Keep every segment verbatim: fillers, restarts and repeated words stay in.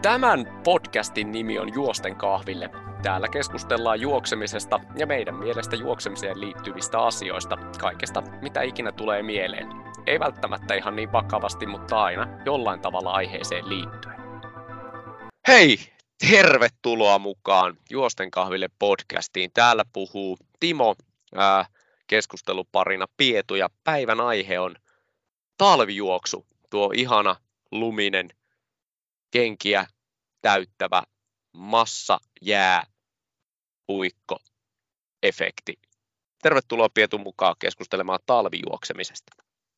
Tämän podcastin nimi on Juosten kahville. Täällä keskustellaan juoksemisesta ja meidän mielestä juoksemiseen liittyvistä asioista, kaikesta mitä ikinä tulee mieleen. Ei välttämättä ihan niin vakavasti, mutta aina jollain tavalla aiheeseen liittyen. Hei! Tervetuloa mukaan Juosten kahville podcastiin. Täällä puhuu Timo, ää, keskusteluparina Pietu ja päivän aihe on talvijuoksu. Tuo ihana luminen kenkiä täyttävä massa jää puikko efekti. Tervetuloa Pietu mukaan keskustelemaan talvijuoksemisesta.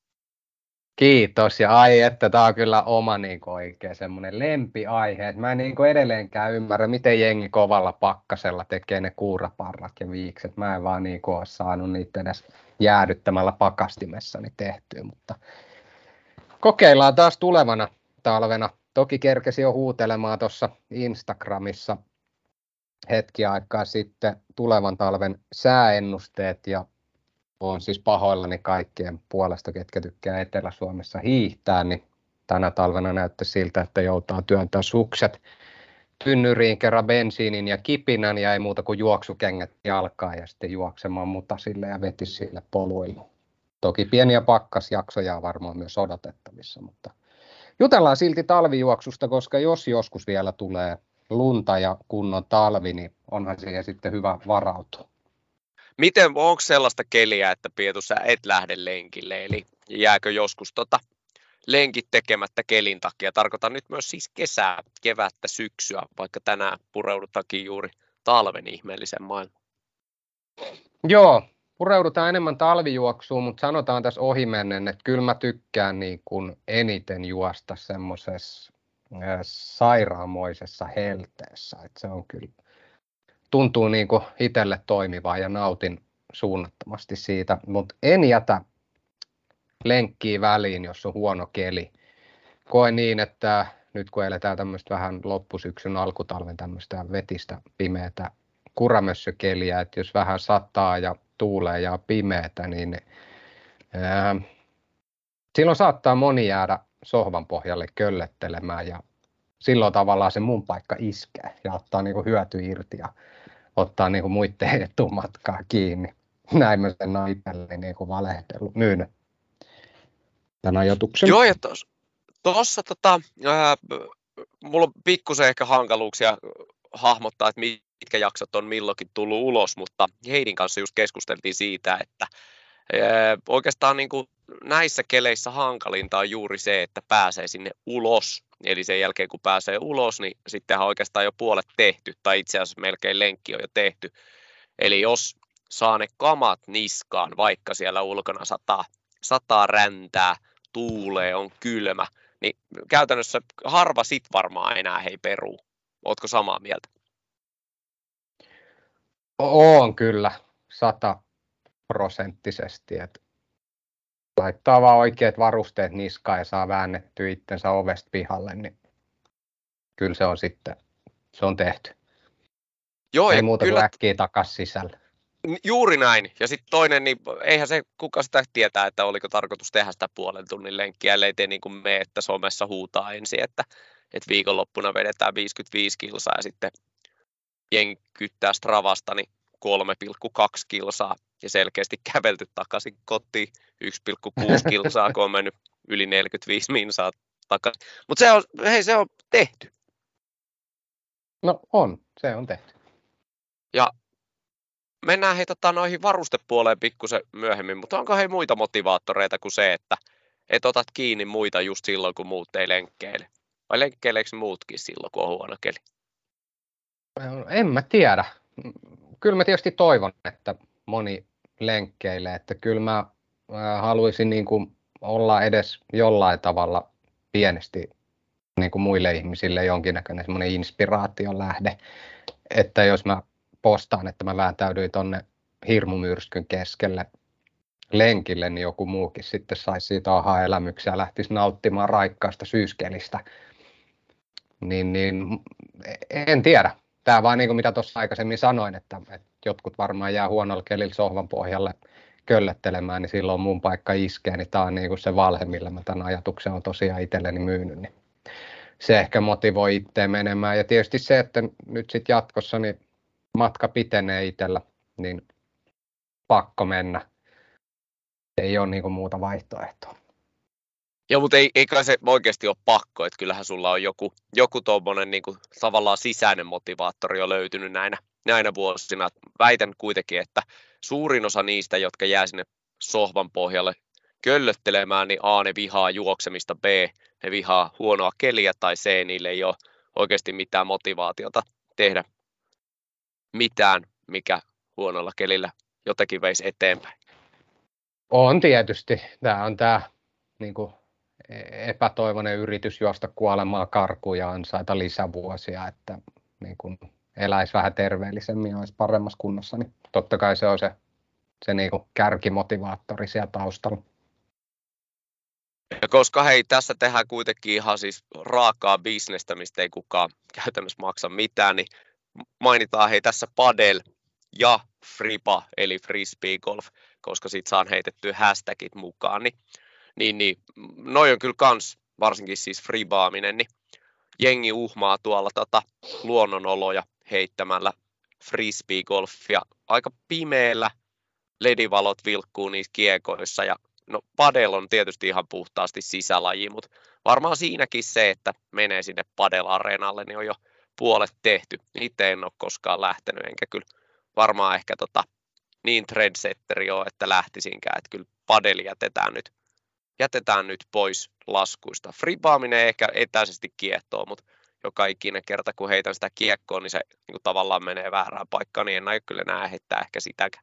Kiitos, ja ai että tämä on kyllä oma niin oikein semmoinen lempiaihe. Mä en niin edelleenkään ymmärrä, miten jengi kovalla pakkasella tekee ne kuuraparrat ja viikset. Mä en vaan niin ole saanut niitä edes jäädyttämällä pakastimessani tehtyä, mutta kokeillaan taas tulevana talvena. Toki kerkesin jo huutelemaan tuossa Instagramissa hetki aikaa sitten tulevan talven sääennusteet, ja olen siis pahoillani kaikkien puolesta, ketkä tykkää Etelä-Suomessa hiihtää, niin tänä talvena näytti siltä, että joutaa työntää sukset tynnyriin kerran bensiinin ja kipinän, ja ei muuta kuin juoksukengät jalkaan ja sitten juoksemaan mutasille ja vetisille poluille. Toki pieniä pakkasjaksoja on varmaan myös odotettavissa, mutta jutellaan silti talvijuoksusta, koska jos joskus vielä tulee lunta ja kunnon talvi, niin onhan siihen sitten hyvä varautua. Miten, onko sellaista keliä, että Pietu sä et lähde lenkille, eli jääkö joskus tota lenkit tekemättä kelin takia? Tarkoitan nyt myös siis kesää, kevättä, syksyä, vaikka tänään pureudutaankin juuri talven ihmeellisen maailman. Joo, pureudutaan enemmän talvijuoksuun, mutta sanotaan tässä ohimennen, että kyllä mä tykkään niin kuin eniten juosta semmoisessa sairaanmoisessa helteessä, että se on kyllä, tuntuu niin kuin itselle toimivaa ja nautin suunnattomasti siitä, mutta en jätä lenkkiä väliin, jos on huono keli. Koen niin, että nyt kun eletään tämmöistä vähän loppusyksyn alkutalven tämmöistä vetistä pimeätä kuramössökeliä, että jos vähän sataa ja tuulee ja pimeätä, niin ää, silloin saattaa moni jäädä sohvan pohjalle köllettelemään, ja silloin tavallaan se mun paikka iskee ja ottaa niinku hyöty irti ja ottaa niinku muiden etumatkaa kiinni. Näin mä sen on itselleni niinku valehdellut, myynyt tämän ajatuksen. Joo, ja tuossa tota, ää, mulla on pikkusen ehkä hankaluuksia hahmottaa, että mitkä jaksot on milloinkin tullut ulos, mutta Heidin kanssa just keskusteltiin siitä, että ää, oikeastaan niin kuin näissä keleissä hankalinta on juuri se, että pääsee sinne ulos. Eli sen jälkeen kun pääsee ulos, niin sittenhän on oikeastaan jo puolet tehty, tai itse asiassa melkein lenkki on jo tehty. Eli jos saa ne kamat niskaan, vaikka siellä ulkona sataa, sataa räntää, tuulee, on kylmä, niin käytännössä harva sit varmaan enää hei peruu. Ootko samaa mieltä? Oon kyllä, sataprosenttisesti. Että laittaa vaan oikeat varusteet niskaan ja saa väännettyä itsensä ovesta pihalle, niin kyllä se on sitten, se on tehty. Joo, ei ja muuta kyllä, kuin äkkiä takas sisälle. Juuri näin. Ja sitten toinen, niin eihän se kuka sitä tietää, että oliko tarkoitus tehdä sitä puolen tunnin lenkkiä, ellei tee niin kuin me, että somessa huutaa ensin, että, että viikonloppuna vedetään viisikymmentäviisi kilsaa ja sitten jengi kyttää Stravasta niin kolme pilkku kaksi kilsaa ja selkeästi kävelty takaisin kotiin yksi pilkku kuusi kilsaa, kun on mennyt yli neljäkymmentäviisi minsaa takaisin. Mutta se on, hei, se on tehty. No on, se on tehty. Ja mennään hei tota, noihin varustepuoleen pikkusen myöhemmin, mutta onko hei muita motivaattoreita kuin se, että et otat kiinni muita just silloin, kun muut ei lenkkeile? Vai lenkkeileekö muutkin silloin, kun on huono keli? En mä tiedä. Kyllä mä tietysti toivon, että moni lenkkeilee, että kyllä mä haluaisin niin kuin olla edes jollain tavalla pienesti niin kuin muille ihmisille jonkinnäköinen semmoinen inspiraation lähde, että jos mä postaan, että mä vääntäydyin tonne hirmumyrskyn keskelle lenkille, niin joku muukin sitten saisi siitä aha-elämyksiä ja lähtisi nauttimaan raikkaasta syyskelistä. Niin, niin en tiedä. Tämä vaan niin kuin mitä tuossa aikaisemmin sanoin, että, että jotkut varmaan jää huonolla kelillä sohvan pohjalle köllettelemään, niin silloin mun paikka iskee, niin tämä on niin kuin se valhe, millä mä tämän ajatuksen on tosiaan itselleni myynyt. Niin se ehkä motivoi itseä menemään. Ja tietysti se, että nyt sitten jatkossa niin matka pitenee itsellä, niin pakko mennä. Ei ole niinku muuta vaihtoehtoa. Joo, mutta ei, ei kai se oikeasti ole pakko, että kyllähän sulla on joku, joku tuommoinen niin kuin, tavallaan sisäinen motivaattori jo löytynyt näinä, näinä vuosina. Väitän kuitenkin, että suurin osa niistä, jotka jää sinne sohvan pohjalle köllöttelemään, niin A, ne vihaa juoksemista, B, ne vihaa huonoa keliä, tai C, niille ei ole oikeasti mitään motivaatiota tehdä mitään, mikä huonolla kelillä jotenkin veisi eteenpäin. On tietysti. Tämä on tämä niin kuin epätoivoinen yritys juosta kuolemaan karkuun ja ansaita lisävuosia, että niin kuin eläisi vähän terveellisemmin ja olisi paremmassa kunnossa, niin totta kai se on se, se niin kuin kärkimotivaattori siellä taustalla. Ja koska hei, tässä tehdään kuitenkin ihan siis raakaa bisnestä, mistä ei kukaan käytännössä maksa mitään, niin mainitaan hei tässä padel ja fripa, eli frisbee golf, koska siitä saan heitettyä hashtagit mukaan, niin, niin, niin noi on kyllä kans, varsinkin siis fribaaminen, niin jengi uhmaa tuolla tota luonnonoloja heittämällä frisbee golfia aika pimeällä, ledivalot vilkkuu niissä kiekoissa ja no padel on tietysti ihan puhtaasti sisälaji, mutta varmaan siinäkin se, että menee sinne padel-areenalle, niin on jo puolet tehty. Itse en ole koskaan lähtenyt, enkä kyllä varmaan ehkä tota, niin trendsetteri ole, että lähtisinkään, että kyllä padeli jätetään nyt, jätetään nyt pois laskuista. Fribaaminen ehkä etäisesti kiehtoo, mutta joka ikinen kerta, kun heitän sitä kiekkoa, niin se niin tavallaan menee väärään paikkaan, niin en aio kyllä enää heittää ehkä sitäkään.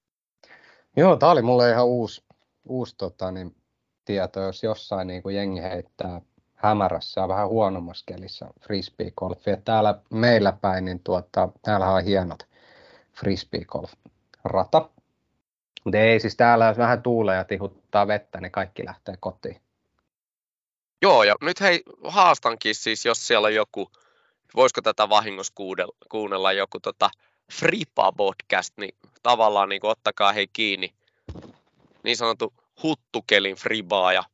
Joo, tämä oli mulle ihan uusi, uusi tota, niin, tieto, jos jossain niin kuin jengi heittää hämärässä ja vähän huonommassa kelissä frisbee-golfia. Täällä meillä päin, niin tuota, täällä on hienot frisbee-golf-rata. Mutta ei, siis täällä jos vähän tuulee ja tihuttaa vettä, niin kaikki lähtee kotiin. Joo, ja nyt hei, haastankin siis, jos siellä on joku, voisiko tätä vahingossa kuunnella joku tota Fripa-podcast, niin tavallaan niin ottakaa hei kiinni niin sanottu huttukelin fribaaja,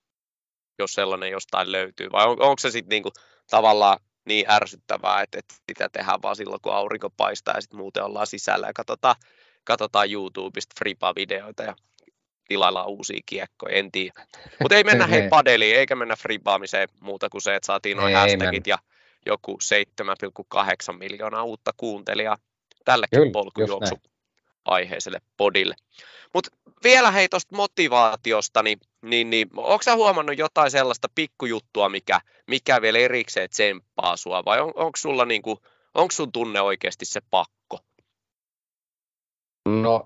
jos sellainen jostain löytyy, vai on, onko se sitten niinku tavallaan niin ärsyttävää, että, että sitä tehdään vaan silloin, kun aurinko paistaa ja sitten muuten ollaan sisällä ja katsotaan, katsotaan YouTubesta friba-videoita ja tilaillaan uusia kiekkoja, en tiedä. Mutta ei mennä hei padeliin, eikä mennä fribaamiseen muuta kuin se, että saatiin noin hashtagit ja joku seitsemän pilkku kahdeksan miljoonaa uutta kuuntelijaa tällekin polkujuoksu aiheiselle podille. Mutta vielä hei tuosta motivaatiosta, niin, niin, niin onko sä huomannut jotain sellaista pikkujuttua, mikä, mikä vielä erikseen tsemppaa sua, vai on, onko sulla niinku, onko sun tunne oikeasti se pakko? No,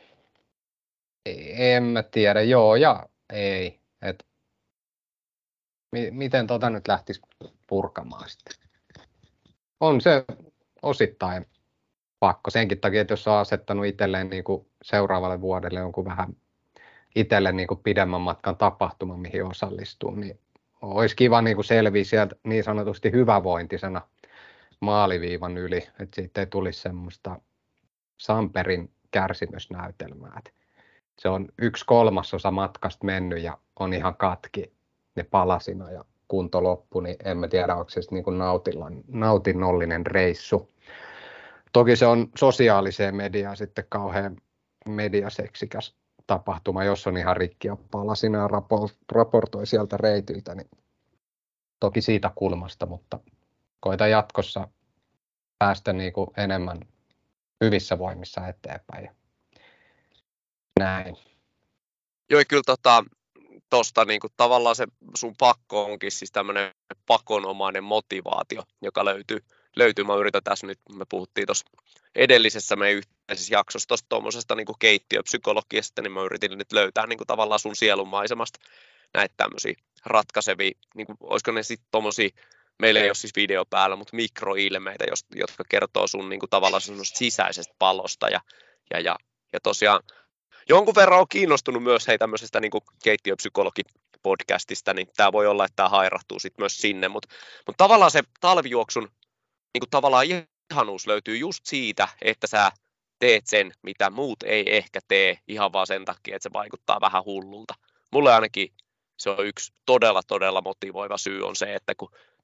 en mä tiedä, joo ja ei. Et, mi- miten tota nyt lähtisi purkamaan sitten? On se osittain pakko senkin takia, että jos on asettanut itselleen niin kuin seuraavalle vuodelle jonkun vähän itselle niin kuin pidemmän matkan tapahtuma, mihin osallistuu, niin olisi kiva niin kuin selviä sieltä niin sanotusti hyvävointisena maaliviivan yli, että siitä ei tulisi semmoista Samperin kärsimysnäytelmää. Se on yksi kolmasosa matkasta mennyt ja on ihan katki ne palasina ja kunto loppu, niin en mä tiedä, onko se niin kuin nautinnollinen reissu. Toki se on sosiaaliseen mediaan sitten kauhean mediaseksikäs tapahtuma, jos on ihan rikki ja palasina ja raportoi sieltä reitiltä, niin toki siitä kulmasta, mutta koita jatkossa päästä niin kuin enemmän hyvissä voimissa eteenpäin ja näin. Joo, kyllä tota, tosta niin kuin tavallaan se sun pakko onkin siis tämmöinen pakonomainen motivaatio, joka löytyy. löytyy. Mä yritän tässä nyt, me puhuttiin tuossa edellisessä meidän yhteisessä jaksossa tuosta tuommoisesta niin kuin keittiöpsykologiasta, niin mä yritin nyt löytää niin kuin tavallaan sun sielunmaisemasta näitä tämmöisiä ratkaisevia, niin kuin, olisiko ne sitten tuommoisia, meillä ei ole siis video päällä, mutta mikroilmeitä, jotka kertoo sun niin kuin tavallaan semmoisesta sisäisestä palosta ja, ja, ja, ja tosiaan jonkun verran on kiinnostunut myös hei tämmöisestä niin kuin keittiöpsykologi-podcastista, niin tämä voi olla, että tämä hairahtuu sitten myös sinne, mutta, mutta tavallaan se talvijuoksun niin kuin tavallaan ihanuus löytyy just siitä, että sä teet sen, mitä muut ei ehkä tee, ihan vaan sen takia, että se vaikuttaa vähän hullulta. Mulle ainakin se on yksi todella, todella motivoiva syy on se, että kun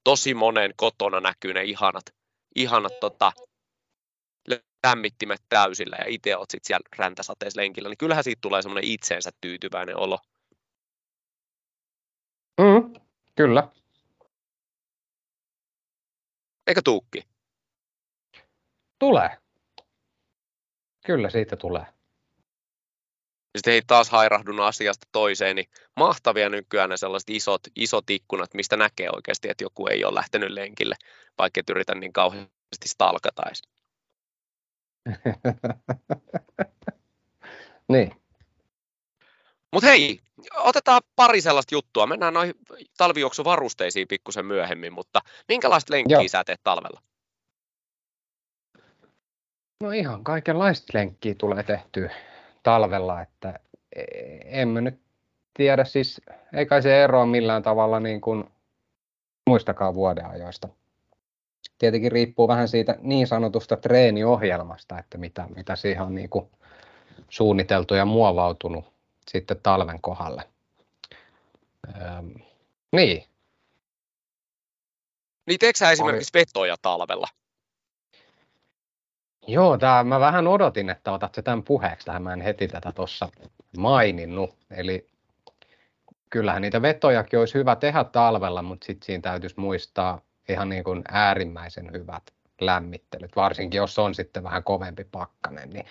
tosi monen kotona näkyy ne ihanat, ihanat tota, lämmittimet täysillä ja itse oot sit siellä räntäsateessa lenkillä, niin kyllähän siitä tulee semmoinen itseensä tyytyväinen olo. Mm, kyllä. Eikö tuukki? Tulee. Kyllä siitä tulee. Sitten ei taas hairahdunut asiasta toiseen, niin mahtavia nykyään ne sellaiset isot, isot ikkunat, mistä näkee oikeasti, että joku ei ole lähtenyt lenkille, vaikka et yritä niin kauheasti stalkata edes. Niin. Mutta hei, otetaan pari sellaista juttua. Mennään noihin talvijuoksuvarusteisiin pikkusen myöhemmin, mutta minkälaista lenkkiä Joo. sä teet talvella? No ihan kaikenlaista lenkkiä tulee tehtyä talvella, että en mä nyt tiedä, siis ei kai se eroa millään tavalla niin kuin muistakaan vuodenajoista. Tietenkin riippuu vähän siitä niin sanotusta treeniohjelmasta, että mitä, mitä siihen on niin kuin suunniteltu ja muovautunut sitten talven kohdalle. Öm, niin. Niin teetkö sä esimerkiksi vetoja talvella? Joo, tää, mä vähän odotin, että otat se tämän puheeksi. Tähän mä en heti tätä tuossa maininnut. Eli kyllähän niitä vetojakin olisi hyvä tehdä talvella, mutta sitten siinä täytyisi muistaa ihan niin kuin äärimmäisen hyvät lämmittelyt. Varsinkin jos on sitten vähän kovempi pakkanen. Niin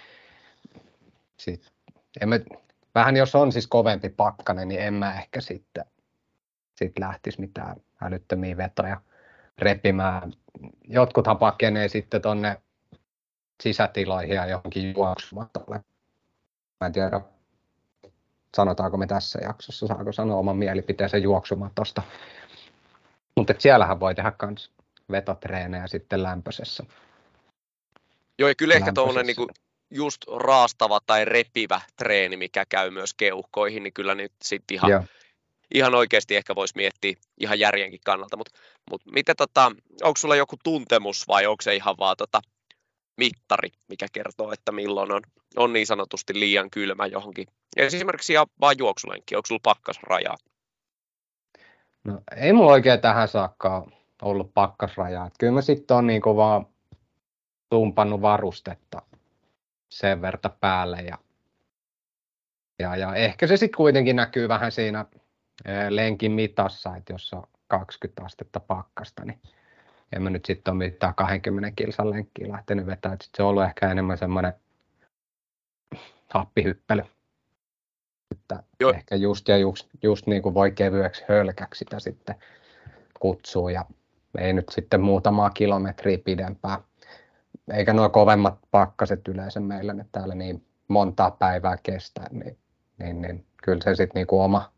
sit, en mä, vähän jos on siis kovempi pakkanen, niin en mä ehkä sitten sit lähtisi mitään älyttömiä vetoja repimään. Jotkuthan pakenee sitten tonne sisätiloihin ja johonkin juoksumatolle. Mä en tiedä, sanotaanko me tässä jaksossa, saako sanoa oman mielipiteensä juoksumatosta. Mutta siellähän voi tehdä myös vetotreenejä sitten lämpöisessä. Joo, ja kyllä ehkä tuollainen niinku just raastava tai repivä treeni, mikä käy myös keuhkoihin, niin kyllä nyt sitten ihan, ihan oikeasti ehkä voisi miettiä ihan järjenkin kannalta. Mutta mut miten tota, onko sulla joku tuntemus vai onko se ihan vaan tota mittari, mikä kertoo, että milloin on, on niin sanotusti liian kylmä johonkin. Ja esimerkiksi ihan vaan juoksulenkki, onko sulla pakkasrajaa? No, ei mulla oikein tähän saakka ollut pakkasrajaa. Et kyllä mä sitten on niinku vaan tumpannut varustetta sen verta päälle. Ja, ja, ja ehkä se sitten kuitenkin näkyy vähän siinä lenkin mitassa, että jos on kaksikymmentä astetta pakkasta, niin en mä nyt sitten ole mitään kaksikymmentä kilsan lenkkiä lähtenyt vetämään. Sitten se on ollut ehkä enemmän semmoinen happihyppely. Että ehkä just ja just, just niin kuin voi kevyeksi hölkäksi sitä sitten kutsuu ja ei nyt sitten muutamaa kilometriä pidempää. Eikä nuo kovemmat pakkaset yleensä meillä nyt täällä niin montaa päivää kestää, niin, niin, niin kyllä se sitten niin kuin oma,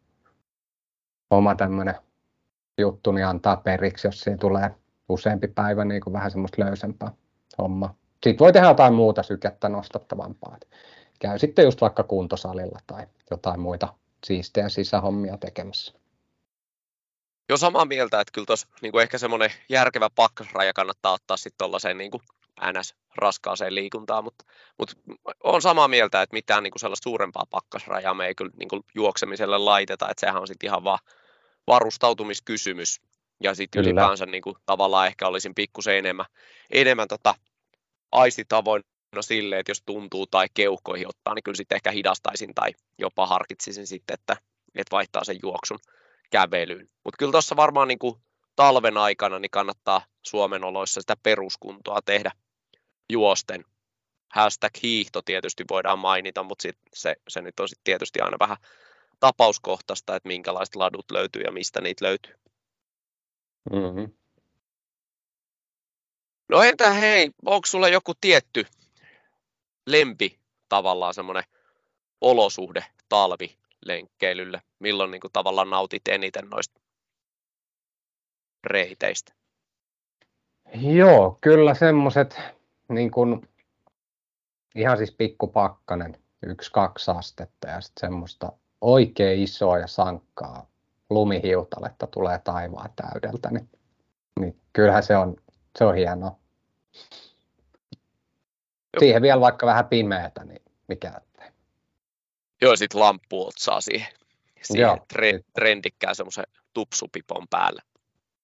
oma tämmöinen juttu niin antaa periksi, jos siinä tulee useampi päivä niin kuin vähän semmoista löysempää hommaa. Sitten voi tehdä jotain muuta sykettä nostattavampaa. Käy sitten just vaikka kuntosalilla tai jotain muita siistejä sisähommia tekemässä. Joo, samaa mieltä, että kyllä tuossa niin ehkä semmoinen järkevä pakkasraja kannattaa ottaa sitten tuollaiseen niin ns-raskaaseen liikuntaan, mutta, mutta olen samaa mieltä, että mitään niin kuin sellaista suurempaa pakkasrajaa me ei kyllä niin kuin juoksemiselle laiteta, että sehän on sitten ihan vaan varustautumiskysymys. Ja sitten ylipäänsä niin kuin, tavallaan ehkä olisin pikkusen enemmän, enemmän tota, aistitavoin sille, että jos tuntuu tai keuhkoihin ottaa, niin kyllä sitten ehkä hidastaisin tai jopa harkitsisin sitten, että, että vaihtaa sen juoksun kävelyyn. Mutta kyllä tuossa varmaan niin kuin talven aikana niin kannattaa Suomen oloissa sitä peruskuntoa tehdä juosten. Hashtag hiihto tietysti voidaan mainita, mutta sit se, se nyt on sitten tietysti aina vähän tapauskohtaista, että minkälaiset ladut löytyy ja mistä niitä löytyy. Mm-hmm. No entä hei, onko sulla joku tietty lempi tavallaan semmoinen olosuhde talvilenkkeilylle? Milloin niin kuin tavallaan nautit eniten noista reiteistä? Joo, kyllä semmoiset niin kuin ihan siis pikkupakkanen, yksi kaksi astetta ja sitten semmoista oikein isoa ja sankkaa lumihiutaletta tulee taivaan täydeltä, niin, niin kyllähän se on, se on hienoa. Siihen vielä vaikka vähän pimeätä, niin mikä ettei. Joo, sitten lamppu otsaa siihen, siihen Joo, tre- trendikkään semmoisen tupsupipon päälle.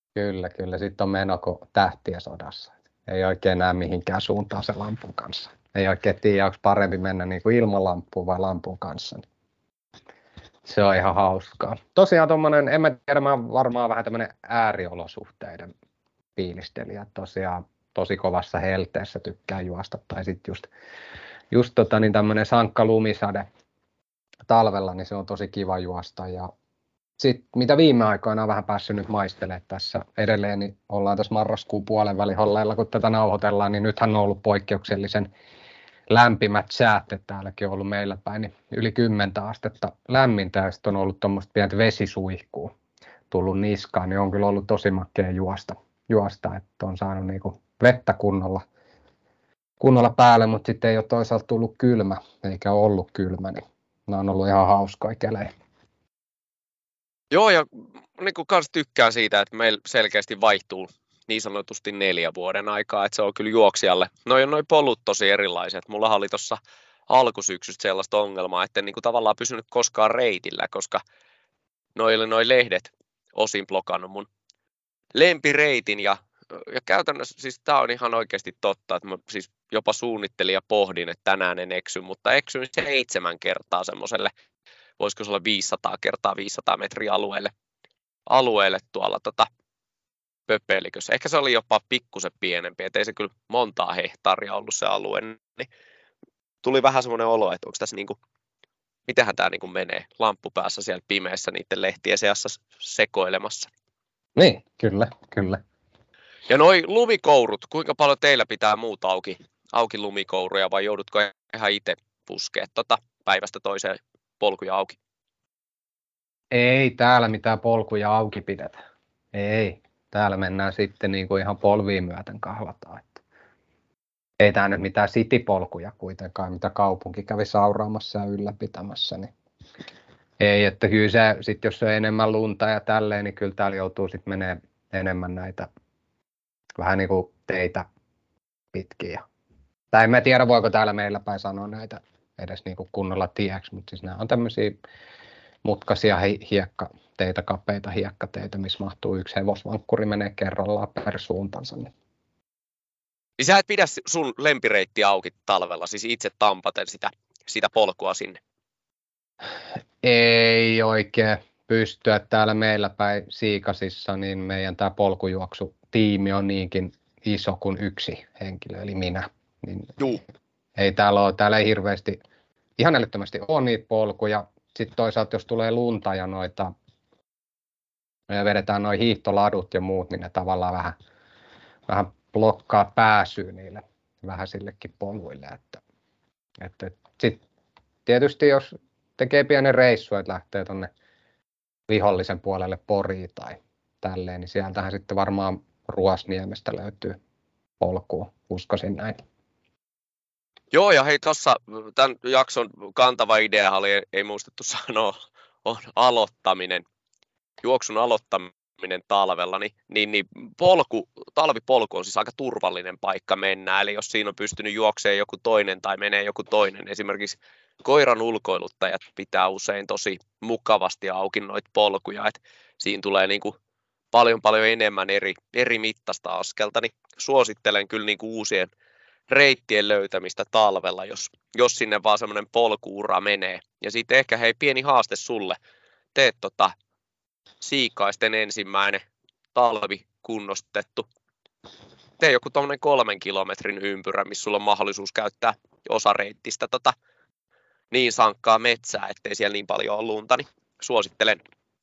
Kyllä, kyllä. Sitten on meno kuin tähtien sodassa. Ei oikein näe mihinkään suuntaan se lampun kanssa. Ei oikein tiedä, onko parempi mennä niin kuin ilman lampua vai lampun kanssa. Se on ihan hauskaa. Tosiaan tuommoinen, en mä tiedä, mä oon varmaan vähän tämmöinen ääriolosuhteiden fiilistelijä. Tosiaan tosi kovassa helteessä tykkää juosta. Tai sitten just, just tota, niin tämmöinen sankka lumisade talvella, niin se on tosi kiva juosta. Ja sitten mitä viime aikoina on vähän päässyt nyt maistelemaan tässä edelleen, niin ollaan tässä marraskuun puolen välin holleilla, kun tätä nauhoitellaan, niin nythän on ollut poikkeuksellisen lämpimät säät, että täälläkin on ollut meillä päin niin yli kymmentä astetta lämmintä, ja sitten on ollut tuommoista pientä vesisuihkua tullut niskaan, niin on kyllä ollut tosi makea juosta, juosta että on saanut niinku vettä kunnolla, kunnolla päälle, mutta sitten ei ole toisaalta tullut kylmä, eikä ole ollut kylmä, niin nämä on ollut ihan hauskoja kelejä. Joo, ja niin kuin kans tykkää siitä, että meillä selkeästi vaihtuu niin sanotusti neljä vuoden aikaa, että se on kyllä juoksijalle. Noi on noi polut tosi erilaiset. Mulla oli tuossa alkusyksystä sellaista ongelmaa, että en niin kuin tavallaan pysynyt koskaan reitillä, koska noille noi lehdet osin blokannut mun lempireitin. Ja, ja käytännössä, siis tää on ihan oikeasti totta, että mä siis jopa suunnittelin ja pohdin, että tänään en eksy, mutta eksyin seitsemän kertaa semmoiselle, voisiko se olla viisisataa kertaa viisisataa metriä alueelle, alueelle tuolla tota, Pöpelikössä. Ehkä se oli jopa pikkusen pienempi, ettei se kyllä montaa hehtaaria ollut se alue, niin tuli vähän semmoinen olo, että onko tässä niinku, mitähän tämä niinku menee, lamppu päässä siellä pimeässä niiden lehtien seassa sekoilemassa. Niin, kyllä, kyllä. Ja noi lumikourut, kuinka paljon teillä pitää muuta auki, auki lumikouruja, vai joudutko ihan itse puskea tota päivästä toiseen polkuja auki? Ei täällä mitään polkuja auki pidetä. Ei. Täällä mennään sitten niin kuin ihan polviin myöten kahlataan. Että ei tää nyt mitään city-polkuja kuitenkaan, mitä kaupunki kävi sauraamassa ja ylläpitämässä. Niin ei, että kyllä se, sit jos on enemmän lunta ja tälleen, niin kyllä täällä joutuu sitten menemään enemmän näitä vähän niin kuin teitä pitkin. Ja, tai en mä tiedä, voiko täällä meillä päin sanoa näitä edes niin kuin kunnolla tieksi, mutta siis nämä on tämmöisiä mutkaisia hiekkateitä, kapeita hiekkateitä, missä mahtuu yksi hevosvankkuri menee kerrallaan per suuntansa. Niin sä et pidä sun lempireittiä auki talvella, siis itse tampaten sitä, sitä polkua sinne? Ei oikein pystyä täällä meillä päin Siikasissa, niin meidän tämä polkujuoksutiimi on niinkin iso kuin yksi henkilö, eli minä. Niin Juu. Ei täällä ole, täällä ei hirveästi, ihan älyttömästi ole niitä polkuja. Sitten toisaalta, jos tulee lunta ja noita, ja vedetään nuo hiihtoladut ja muut, niin ne tavallaan vähän, vähän blokkaa pääsyä niille vähän sillekin poluille. Että, että, sitten tietysti jos tekee pienen reissu, että lähtee tuonne vihollisen puolelle Poriin tai tälleen, niin sieltähän sitten varmaan Ruosniemestä löytyy polkua, uskoisin näin. Joo, ja hei, tuossa tämän jakson kantava idea oli, ei muistettu sanoa, on aloittaminen, juoksun aloittaminen talvella, niin, niin, niin polku, talvipolku on siis aika turvallinen paikka mennä, eli jos siinä on pystynyt juoksemaan joku toinen tai menee joku toinen, esimerkiksi koiran ulkoiluttajat pitää usein tosi mukavasti auki noita polkuja, että siinä tulee niin kuin paljon paljon enemmän eri, eri mittaista askelta, niin suosittelen kyllä niin kuin uusien reittien löytämistä talvella, jos, jos sinne vaan semmoinen polkuura menee. Ja sitten ehkä hei pieni haaste sulle, teet tota Siikaisten ensimmäinen talvi kunnostettu. Tee joku tommonen kolmen kilometrin ympyrä, missä sulla on mahdollisuus käyttää osa reittistä tota niin sankkaa metsää, ettei siellä niin paljon ole lunta, niin suosittelen.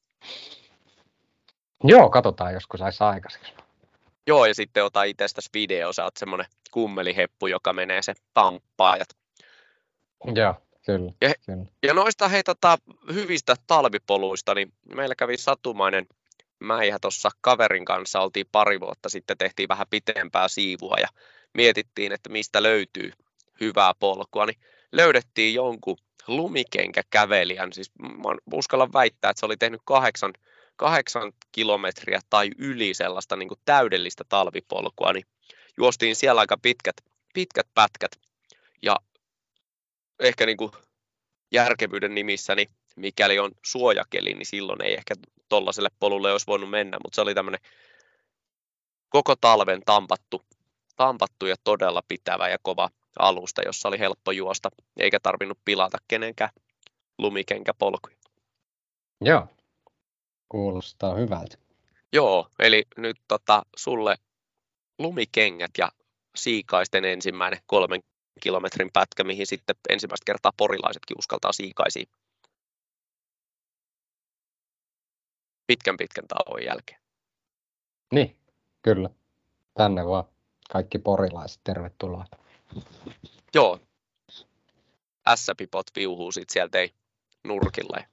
Joo, katsotaan joskus saisi aikaiseksi. Joo, ja sitten ota itsestäsi video, sä oot semmonen kummeliheppu, joka menee se tamppaajat. Joo, kyllä. Ja, kyllä. ja noista hei, tota, hyvistä talvipoluista, niin meillä kävi satumainen mäihä tuossa kaverin kanssa, oltiin pari vuotta sitten, tehtiin vähän pitempää siivua ja mietittiin, että mistä löytyy hyvää polkua, niin löydettiin jonkun lumikenkäkävelijän, siis mä uskallan väittää, että se oli tehnyt kahdeksan, kahdeksan kilometriä tai yli sellaista niin kuin täydellistä talvipolkua, niin juostiin siellä aika pitkät, pitkät pätkät ja ehkä niin kuin järkevyyden nimissä, niin mikäli on suojakeli, niin silloin ei ehkä tollaiselle polulle olisi voinut mennä, mutta se oli tämmöinen koko talven tampattu, tampattu ja todella pitävä ja kova alusta, jossa oli helppo juosta, eikä tarvinnut pilata kenenkään lumikenkäpolkuja. Joo, kuulostaa hyvältä. Joo, eli nyt tota, sulle lumikengät ja siikaisten ensimmäinen kolmen kilometrin pätkä, mihin sitten ensimmäistä kertaa porilaisetkin uskaltaa siikaisiin pitkän pitkän tauon jälkeen. Niin, kyllä. Tänne vaan kaikki porilaiset, tervetuloa. Joo. S-pipot viuhuu sit sieltä ei nurkille.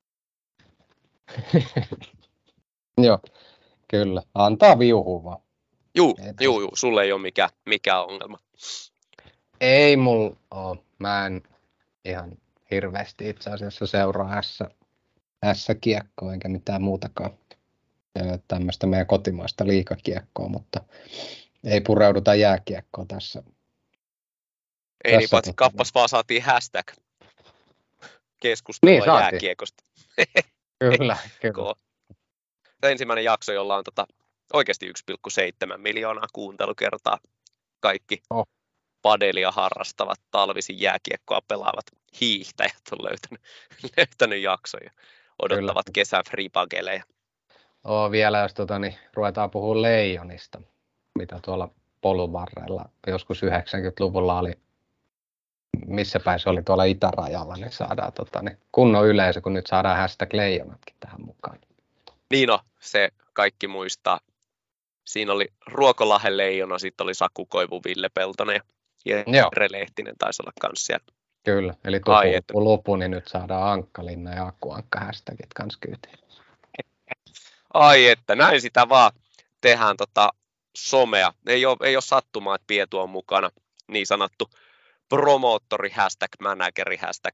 Joo, kyllä. Antaa viuhua vaan. Juu, juu, juu, sulle ei ole mikä, mikä ongelma. Ei mulla ole. Mä en ihan hirveästi itse asiassa seuraa S, S-kiekkoa enkä mitään muutakaan. Tämmöistä meidän kotimaista liigakiekkoa, mutta ei pureuduta jääkiekkoa tässä. Ei niin, paitsi kappas vaan saatiin hashtag keskustelua niin, jääkiekosta. Kyllä, kyllä. Ensimmäinen jakso, jolla on tota, oikeasti yksi pilkku seitsemän miljoonaa kuuntelukertaa. Kaikki oh. padelia harrastavat, talvisin jääkiekkoa pelaavat hiihtäjät on löytänyt, löytänyt jaksoja. Odottavat kyllä. Kesän fripageleja. Oo, vielä jos tota, niin, ruvetaan puhua leijonista, mitä tuolla polun varrella joskus yhdeksänkymmentäluvulla oli, missä päin se oli tuolla itärajalla, niin saadaan tota, niin kunnon yleisö, kun nyt saadaan hashtag leijonatkin tähän mukaan. Niin no, se kaikki muistaa. Siinä oli Ruokolahden leijona, sitten oli Saku Koivu, Ville Peltonen ja Jere Lehtinen taisi olla kanssa siellä. Kyllä, eli tuo lupu, niin nyt saadaan Ankkalinna ja Aku Ankka hashtagit kanssa kyytiin. Ai että, näin sitä vaan tehdään tota somea. Ei ole, ei ole sattumaa, että Pietu on mukana. Niin sanottu promoottori, hashtag manageri, hashtag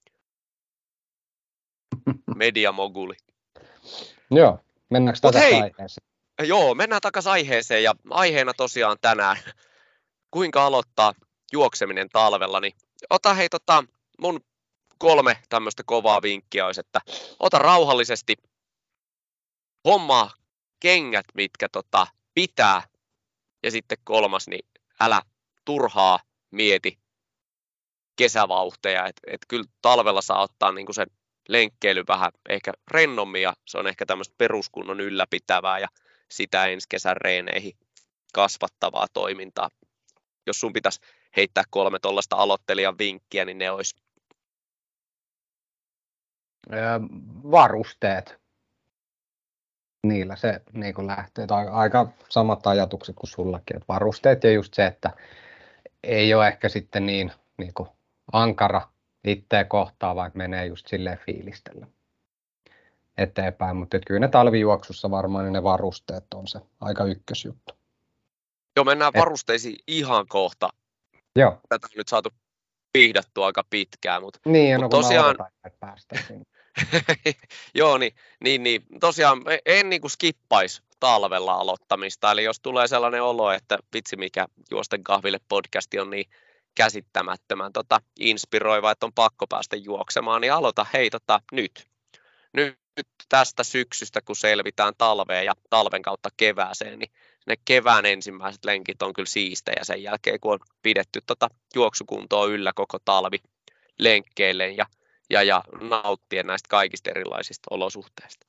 mediamoguli. Joo, mennäänkö takaisin aiheeseen? Joo, mennään takaisin aiheeseen ja aiheena tosiaan tänään, kuinka aloittaa juokseminen talvella. Niin ota hei tota, mun kolme tämmöistä kovaa vinkkiä olisi, että ota rauhallisesti, hommaa kengät, mitkä tota, pitää, ja sitten kolmas, niin älä turhaa mieti kesävauhteja, että et kyllä talvella saa ottaa niinku sen lenkkeily vähän ehkä rennommin, ja se on ehkä tämmöistä peruskunnon ylläpitävää, ja sitä ensi kesän reeneihin kasvattavaa toimintaa. Jos sun pitäisi heittää kolme tuollaista aloittelijan vinkkiä, niin ne olisi varusteet. Niillä se niin kuin lähtee. Aika samat ajatukset kuin sullakin, että varusteet ja just se, että ei ole ehkä sitten niin, niin kuin ankara itseä kohtaan, vaan menee just silleen fiilistellä eteenpäin. Mutta kyllä ne talvijuoksussa varmaan ne varusteet on se aika ykkösjuttu. Joo, mennään Et... varusteisiin ihan kohta. Joo. Tätä on nyt saatu piihdattua aika pitkään. Mutta, niin, mutta no, tosiaan... päästä Joo, niin, niin, niin tosiaan en niin kuin skippaisi talvella aloittamista, eli jos tulee sellainen olo, että vitsi mikä Juosten kahville podcasti on niin käsittämättömän tota, inspiroiva, että on pakko päästä juoksemaan, niin aloita hei tota, nyt. Nyt tästä syksystä, kun selvitään talveen ja talven kautta kevääseen, niin ne kevään ensimmäiset lenkit on kyllä siistejä sen jälkeen, kun on pidetty tota juoksukuntoa yllä koko talvi lenkkeille ja Ja, ja nauttien näistä kaikista erilaisista olosuhteista.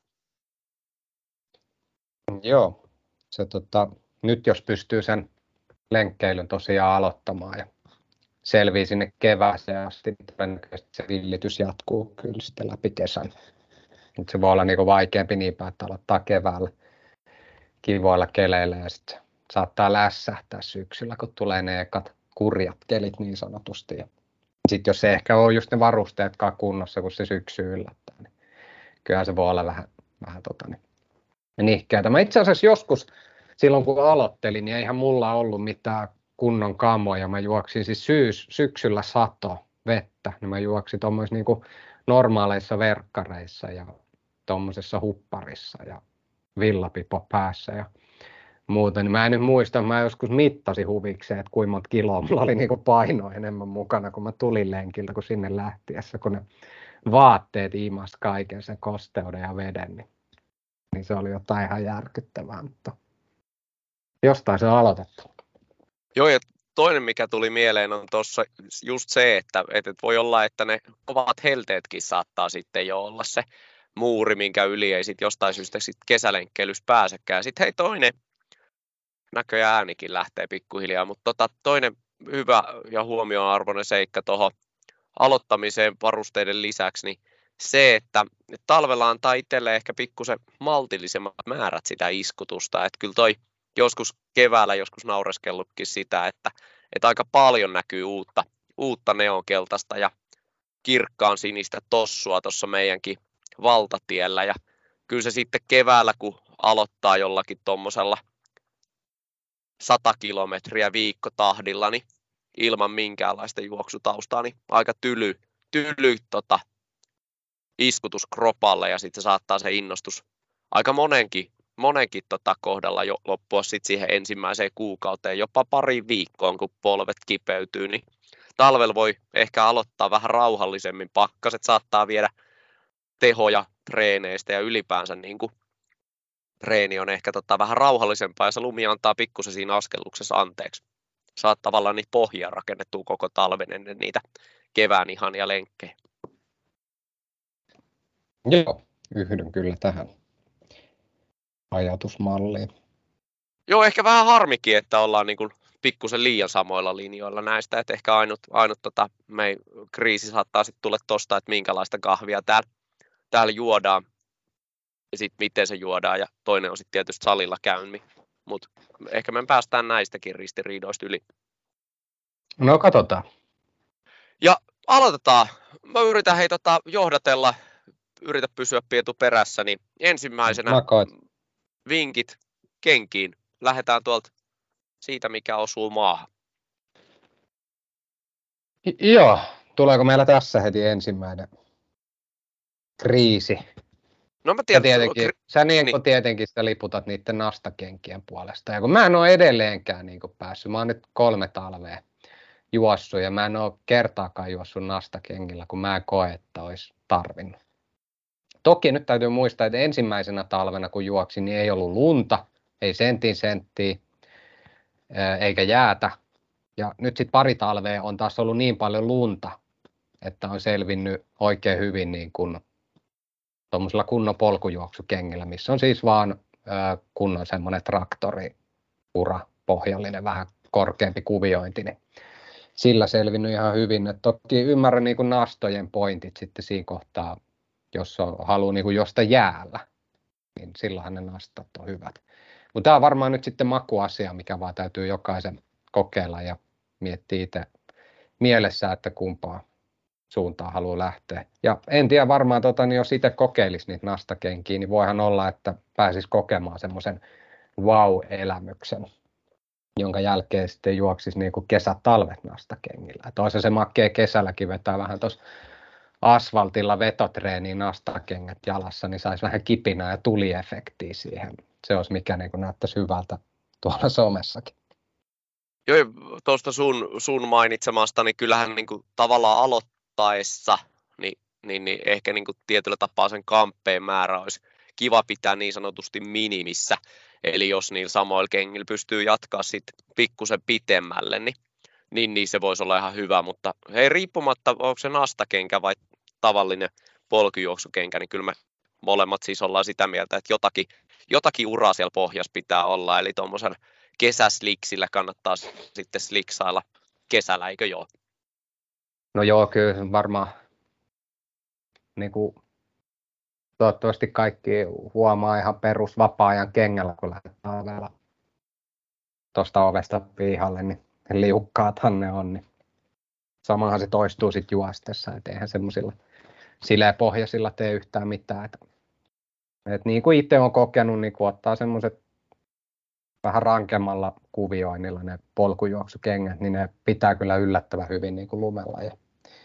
Joo, se, tota, nyt jos pystyy sen lenkkeilyn tosiaan aloittamaan ja selvii sinne kevääseen asti, todennäköisesti se villitys jatkuu kyllä sitten läpi kesän. Nyt se voi olla niinku vaikeampi niin päin, että aloittaa keväällä kivoilla keleillä ja sitten saattaa lässähtää syksyllä, kun tulee ne ekat kurjat kelit niin sanotusti. Sitten jos se ehkä on just ne varusteetkaan kunnossa, kun se syksy yllättää, niin kyllähän se voi olla vähän, vähän tota, niin, nihkeätä. Mä itse asiassa joskus, silloin kun aloittelin, niin eihän mulla ollut mitään kunnon kamoja. Mä juoksin siis syys, syksyllä sato vettä, niin mä juoksin tuommoisissa niin kuin normaaleissa verkkareissa ja tuommoisessa hupparissa ja villapipo päässä ja muuta, niin mä en nyt muista, mä joskus mittasin huvikseen, että kuinka monta kiloa mulla oli niin kuin painoa enemmän mukana, kun mä tulin lenkiltä, kun sinne lähtiessä, kun ne vaatteet imasi kaiken sen kosteuden ja veden, niin, niin se oli jotain ihan järkyttävää, mutta Jostain se on aloitettu. Joo, ja toinen mikä tuli mieleen on tuossa just se, että, että voi olla, että ne kovat helteetkin saattaa sitten jo olla se muuri, minkä yli ei sitten jostain syystä sit kesälenkkeilys pääsekään. Sitten hei toinen, näköjään äänikin lähtee pikkuhiljaa, mutta tota, toinen hyvä ja huomioarvoinen seikka tuohon aloittamiseen varusteiden lisäksi, niin se, että talvella antaa itselle ehkä pikkusen maltillisemmat määrät sitä iskutusta, että kyllä toi joskus keväällä joskus naureskellutkin sitä, että, että aika paljon näkyy uutta, uutta neonkeltaista ja kirkkaan sinistä tossua tuossa meidänkin valtatiellä ja kyllä se sitten keväällä, kun aloittaa jollakin tuommoisella sata kilometriä viikkotahdilla, niin ilman minkäänlaista juoksutaustaa, niin aika tyly, tyly tota, iskutus kropalle ja sitten se saattaa se innostus aika monenkin, monenkin tota kohdalla jo loppua sitten siihen ensimmäiseen kuukauteen, jopa pari viikkoon, kun polvet kipeytyy, niin talvella voi ehkä aloittaa vähän rauhallisemmin, pakkaset saattaa viedä tehoja treeneistä ja ylipäänsä niin kuin treeni on ehkä tota vähän rauhallisempaa ja se lumi antaa pikkusen siinä askelluksessa anteeksi. Saat tavallaan niitä pohjia rakennettua koko talven ennen niitä kevään ihania lenkkejä. Joo, yhdyn kyllä tähän ajatusmalliin. Joo, ehkä vähän harmikin, että ollaan niin kuin pikkusen liian samoilla linjoilla näistä, että ehkä ainut, ainut tota, meidän kriisi saattaa sitten tulla tosta, että minkälaista kahvia täällä, täällä juodaan ja sitten miten se juodaan ja toinen on sitten tietysti salilla käynti, mutta ehkä me päästään näistäkin ristiriidoista yli. No katsotaan. Ja aloitetaan. Mä yritän hei tota, johdatella, yritä pysyä Pietu perässä, niin ensimmäisenä Makoit. vinkit kenkiin. Lähdetään tuolta siitä, mikä osuu maahan. I- joo, tuleeko meillä tässä heti ensimmäinen kriisi? No mä Sä, tiedän, tietenkin, kri- sä niin, niin. tietenkin sitä liputat niiden nastakenkien puolesta. Ja kun mä en ole edelleenkään niin päässyt, mä oon nyt kolme talvea juossut ja mä en ole kertaakaan juossut nastakengillä, kun mä en koe, että olisi tarvinnut. Toki nyt täytyy muistaa, että ensimmäisenä talvena kun juoksin, niin ei ollut lunta, ei sentin senttiä, eikä jäätä. Ja nyt sitten pari talvea on taas ollut niin paljon lunta, että on selvinnyt oikein hyvin niin kuin tuommoisella kunnon polkujuoksukengillä, missä on siis vaan ää, kunnon semmoinen traktoriura, pohjallinen, vähän korkeampi kuviointi, niin sillä selvinnyt ihan hyvin. Et toki ymmärrän niin kuin nastojen pointit sitten siinä kohtaa, jos on, haluaa niin kuin josta jäällä, niin silloinhan ne nastat on hyvät. Mutta tämä on varmaan nyt sitten makuasia, mikä vaan täytyy jokaisen kokeilla ja miettiä itse mielessä, että kumpaa suuntaan haluaa lähteä. Ja en tiedä, varmaan tota, niin jos itse kokeilisi niitä nastakenkiä, niin voihan olla, että pääsisi kokemaan semmoisen wow-elämyksen, jonka jälkeen sitten juoksisi niin kuin kesät-talvet nastakengillä. Toisaalta se makkee kesälläkin vetää vähän tuossa asfaltilla vetotreeniin nastakengät jalassa, niin saisi vähän kipinää ja tuliefektiä siihen. Se olisi mikä niin kuin näyttäisi hyvältä tuolla somessakin. Joo, tuosta sun, sun mainitsemasta, niin kyllähän niin kuin tavallaan aloittaessa, niin, niin, niin ehkä niin kuin tietyllä tapaa sen kamppeen määrä olisi kiva pitää niin sanotusti minimissä. Eli jos niillä samoilla kengillä pystyy jatkaa sitten pikkusen pitemmälle, niin, niin, niin se voisi olla ihan hyvä. Mutta hei, riippumatta onko se nastakenkä vai tavallinen polkujuoksukenkä, niin kyllä me molemmat siis ollaan sitä mieltä, että jotakin, jotakin uraa siellä pohjassa pitää olla. Eli tuommoisen kesäsliksillä kannattaa sitten sliksailla kesällä, eikö joo? No joo, kyllä varmaan niin kuin, toivottavasti kaikki huomaa ihan perus vapaa-ajan kengällä, kun lähdetään vielä tuosta ovesta pihalle, niin liukkaathan ne on. Niin samahan se toistuu sitten juostessa, et eihän semmoisilla sileäpohjaisilla tee yhtään mitään. Et, et niin kuin itse olen kokenut, niin kun ottaa semmoiset vähän rankemmalla kuvioinnilla ne polkujuoksukengät, niin ne pitää kyllä yllättävän hyvin niin kuin lumella. Ja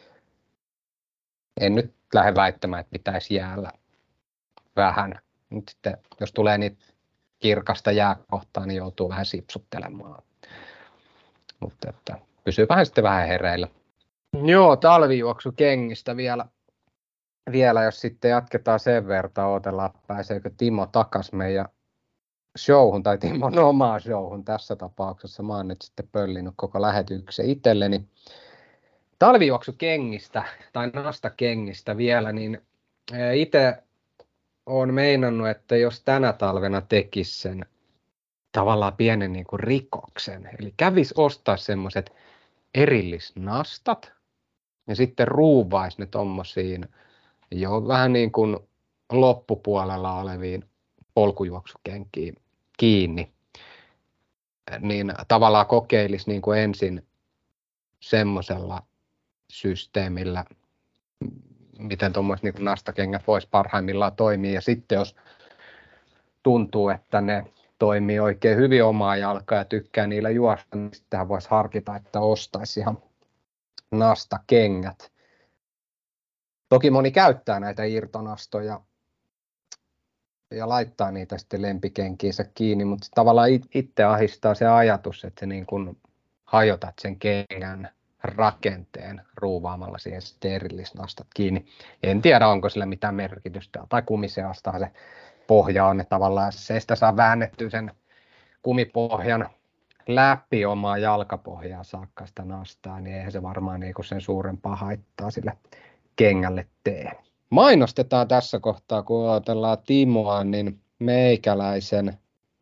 en nyt lähde väittämään, että pitäisi jäällä vähän. Nyt sitten, jos tulee niitä kirkasta jääkohtaa, niin joutuu vähän sipsuttelemaan. Mutta että pysyy vähän sitten vähän hereillä. Joo, talvijuoksukengistä vielä, vielä, jos sitten jatketaan sen verran, odotellaan, pääseekö Timo takas meidän showhun, tai Timon omaa showhun tässä tapauksessa. Mä oon nyt sitten pöllinyt koko lähetyksen itselleni. Talvijuoksukengistä tai nastakengistä vielä, niin itse olen meinannut, että jos tänä talvena tekisi sen tavallaan pienen niin kuin rikoksen, eli kävisi ostaa semmoiset erillisnastat ja sitten ruuvaisi ne tommosiin jo vähän niin kuin loppupuolella oleviin polkujuoksukenkiin kiinni, niin tavallaan kokeilisi niin kuin ensin semmoisella systeemillä, miten tuommoiset niin nastakengät voisi parhaimmillaan toimia, ja sitten jos tuntuu, että ne toimii oikein hyvin omaa jalkaa ja tykkää niillä juosta, niin sittenhän voisi harkita, että ostaisi ihan nastakengät. Toki moni käyttää näitä irtonastoja ja laittaa niitä sitten lempikenkiinsä kiinni, mutta tavallaan itse ahdistaa se ajatus, että niin kun hajotat sen kengän rakenteen ruuvaamalla siihen sitten erillisnastat kiinni. En tiedä, onko sillä mitään merkitystä, tai kumiseastahan se pohja on, että tavallaan jos ei sitä saa väännettyä sen kumipohjan läpi omaa jalkapohjaa saakka sitä nastaa, niin eihän se varmaan niin sen suurempaa haittaa sille kengälle tee. Mainostetaan tässä kohtaa, kun ajatellaan Timoa, niin meikäläisen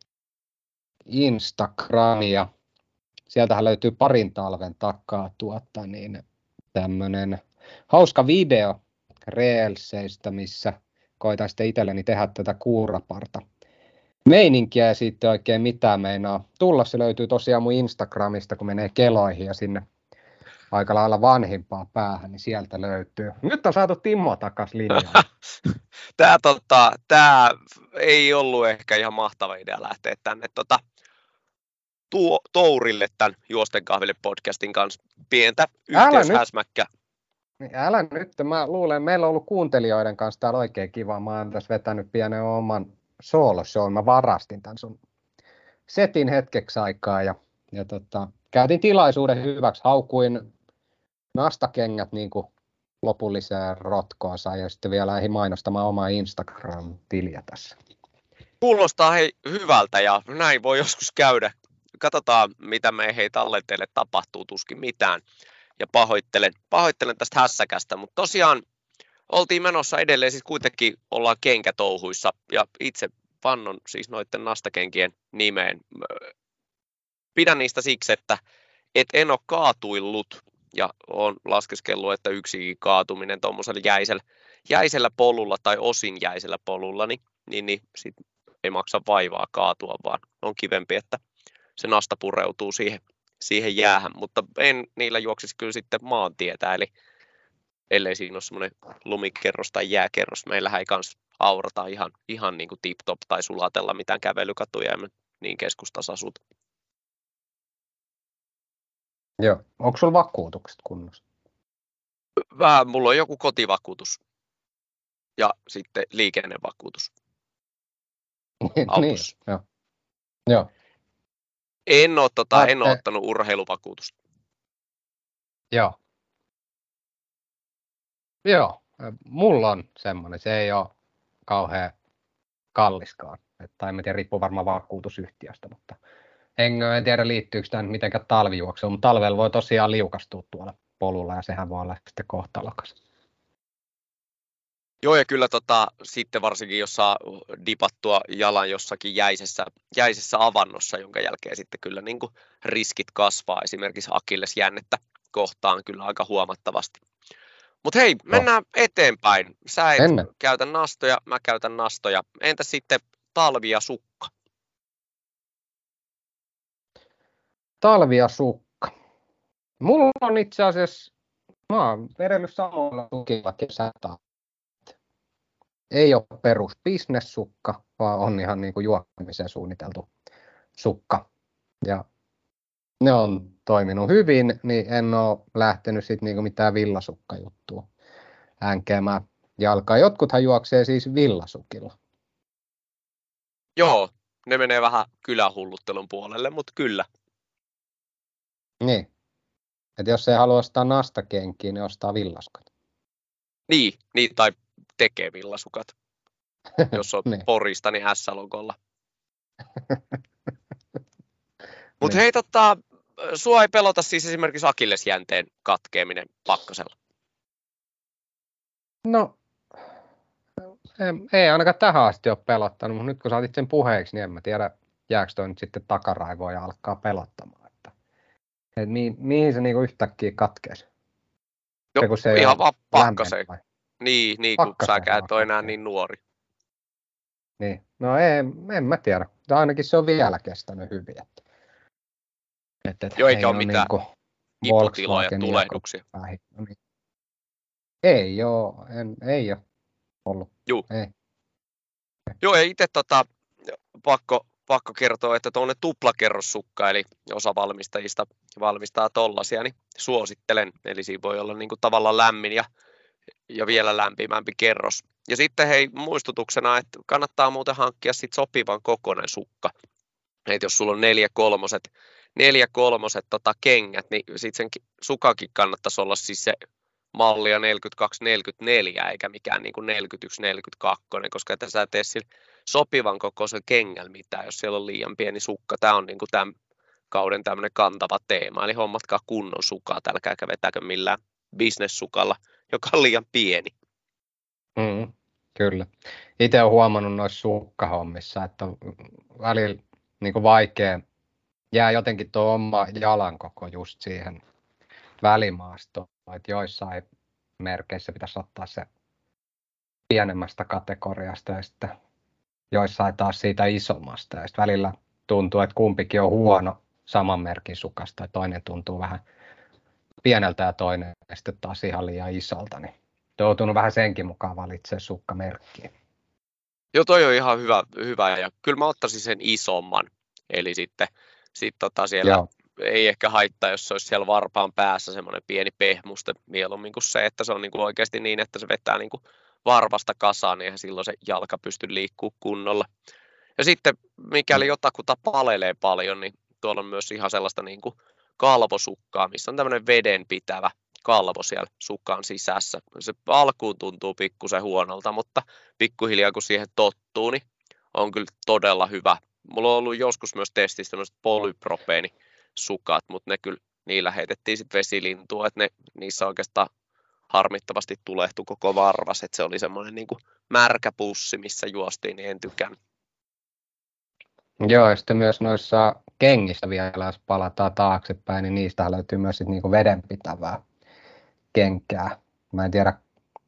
Instagramia. Sieltähän löytyy parin talven takaa tuota, niin tämmöinen hauska video Reelseistä, missä koitan sitten itselleni tehdä tätä kuuraparta meininkiä ja sitten oikein mitään meinaa tulla. Se löytyy tosiaan mun Instagramista, kun menee keloihin ja sinne aika lailla vanhimpaa päähän, niin sieltä löytyy. Nyt on saatu Timo takas linjalle. Tämä, tota, tämä ei ollut ehkä ihan mahtava idea lähteä tänne tota, tuo, tourille tämän Juosten kahville podcastin kanssa. Pientä yhteyshäsmäkkä. Niin älä nyt, mä luulen, meillä on ollut kuuntelijoiden kanssa täällä oikein kiva. Mä oon tässä vetänyt pienen oman sooloshown. Mä varastin tämän sun setin hetkeksi aikaa ja, ja tota, käytin tilaisuuden hyväksi. Haukuin nastakengät niin kuin lopulliseen rotkoonsa ja sitten vielä lähdin mainostamaan omaa Instagram-tiliä tässä. Kuulostaa hei hyvältä ja näin voi joskus käydä. Katsotaan, mitä me hei tallenteille tapahtuu, tuskin mitään. Ja pahoittelen, pahoittelen tästä hässäkästä, mutta tosiaan oltiin menossa edelleen, siis kuitenkin ollaan kenkätouhuissa ja itse vannon siis noiden nastakenkien nimeen. Pidän niistä siksi, että et en ole kaatuillut ja olen laskeskellut, että yksi kaatuminen tuommoisella jäisellä, jäisellä polulla tai osin jäisellä polulla, niin, niin, niin sit ei maksa vaivaa kaatua, vaan on kivempi, että se nasta pureutuu siihen, siihen jäähän, mutta en niillä juoksisi kyllä sitten maantietä, eli ellei siinä ole semmoinen lumikerros tai jääkerros, meillähän ei kans aurata ihan, ihan niin kuin tip-top tai sulatella mitään kävelykatuja, ja niin keskustassa asut. Joo, onko sulla vakuutukset kunnossa? Vähän, mulla on joku kotivakuutus ja sitten liikennevakuutus. Niin, joo. Joo. En ole, tota, Aatte... en ole ottanut urheiluvakuutusta. Joo. Joo, mulla on semmoinen, se ei ole kauhean kalliskaan. Tai en tiedä, riippuu varmaan vakuutusyhtiöstä, mutta en, en tiedä liittyykö tämä mitenkään talvijuoksuun, mutta talvella voi tosiaan liukastua tuolla polulla ja sehän voi olla sitten kohtalokas. Joo, ja kyllä tota, sitten varsinkin, jos saa dipattua jalan jossakin jäisessä, jäisessä avannossa, jonka jälkeen sitten kyllä niin kuin riskit kasvaa, esimerkiksi akillesjännettä kohtaan kyllä aika huomattavasti. Mutta hei, mennään no. eteenpäin. Sä et Ennen. käytä nastoja, mä käytän nastoja. Entä sitten talvi ja sukka? Talvi ja sukka. Mulla on itse asiassa, mä oon vedellyt samalla sukilla kesätä. Ei ole perus business-sukka, vaan on ihan niin kuin juoksemiseen suunniteltu sukka. Ja ne on toiminut hyvin, niin en ole lähtenyt sitten niin kuin mitään villasukkajuttua änkeämään jalkaa. Jotkuthan juoksee siis villasukilla. Joo, ne menee vähän kylähulluttelun puolelle, mutta kyllä. Niin. Että jos ei halua ostaa nastakenkiä, niin ostaa villasukat. Niin, niin tai tekee villasukat. Jos on niin. Porista, niin S-logolla. Mutta Niin. hei, tota, sua ei pelota siis esimerkiksi akillesjänteen katkeaminen pakkasella? No, ei, ei ainakaan tähän asti ole pelottanut, mutta nyt kun saatit sen puheeksi, niin en mä tiedä, jääkö toi nyt sitten takaraivoon ja alkaa pelottamaan. Että, et mi, mihin se niinku yhtäkkiä katkeisi? No Se, kun se ei ihan ole vaan pakkaseen. lämmin vai? Niin, niin kun Pakkaseen säkään et ole vaan enää katkeaa. niin nuori. Niin. No ei, en mä tiedä. Tai ainakin se on vielä kestänyt hyvin. Että, et, et, Joo, eikä ei ole ole mitään niinku kiputiloja, Volkswagen tulehduksia. no niin. Ei oo, en, ei ole ollut. Juu. Ei. Joo, ja itse tota, pakko, pakko kertoa, että tuonne tuplakerrossukka, eli osa valmistajista valmistaa tollasia, niin suosittelen. Eli siinä voi olla niinku tavallaan lämmin ja, ja vielä lämpimämpi kerros. Ja sitten hei, muistutuksena, että kannattaa muuten hankkia sit sopivan kokoinen sukka. Et jos sulla on neljä kolmoset, neljä kolmoset tota, kengät, niin sitten sen sukakin kannattaisi olla siis se mallia neljäkymmentäkaksi neljäkymmentäneljä, eikä mikään niin kuin neljäkymmentäyksi neljäkymmentäkaksi, koska että sä teet sillä sopivan kokoisen kengällä mitään, jos siellä on liian pieni sukka. Tämä on niin kuin tämän kauden tämmöinen kantava teema, eli hommatkaa kunnon sukaa, älkääkä vetäkö millään business-sukalla, joka on liian pieni. Mm, kyllä. Itse olen huomannut noissa sukkahommissa, että on välillä niin kuin vaikea jää jotenkin tuo oma jalankoko just siihen välimaastoon, että joissain merkeissä pitäisi ottaa se pienemmästä kategoriasta ja sitten joissain taas siitä isommasta. Ja sitten välillä tuntuu, että kumpikin on huono saman merkin sukasta ja toinen tuntuu vähän pieneltä ja toinen sitten taas ihan liian isolta. Niin joutunut vähän senkin mukaan valitsemaan sukkamerkkiä. Joo, toi on ihan hyvä, hyvä ja kyllä mä ottaisin sen isomman, eli sitten sit tota siellä Joo. Ei ehkä haittaa, jos se olisi siellä varpaan päässä semmoinen pieni pehmuste mieluummin kuin se, että se on niinku oikeasti niin, että se vetää niinku varvasta kasaan, niin eihän silloin se jalka pysty liikkuu kunnolla. Ja sitten mikäli jotakuta palelee paljon, niin tuolla on myös ihan sellaista niinku kalvosukkaa, missä on tämmöinen vedenpitävä kalvo siellä sukan sisässä. Se alkuun tuntuu pikkusen huonolta, mutta pikkuhiljaa kun siihen tottuu, niin on kyllä todella hyvä. Mulla on ollut joskus myös testissä tämmöiset polypropeenisukat, mutta ne kyllä, niillä heitettiin sitten vesilintua, että ne, niissä oikeastaan harmittavasti tulehtui koko varvas, että se oli semmoinen niin kuin märkä pussi, missä juostiin, niin en tykännyt. Joo, ja sitten myös noissa kengissä vielä, jos palataan taaksepäin, niin niistä löytyy myös sit niinku vedenpitävää kenkää. Mä en tiedä,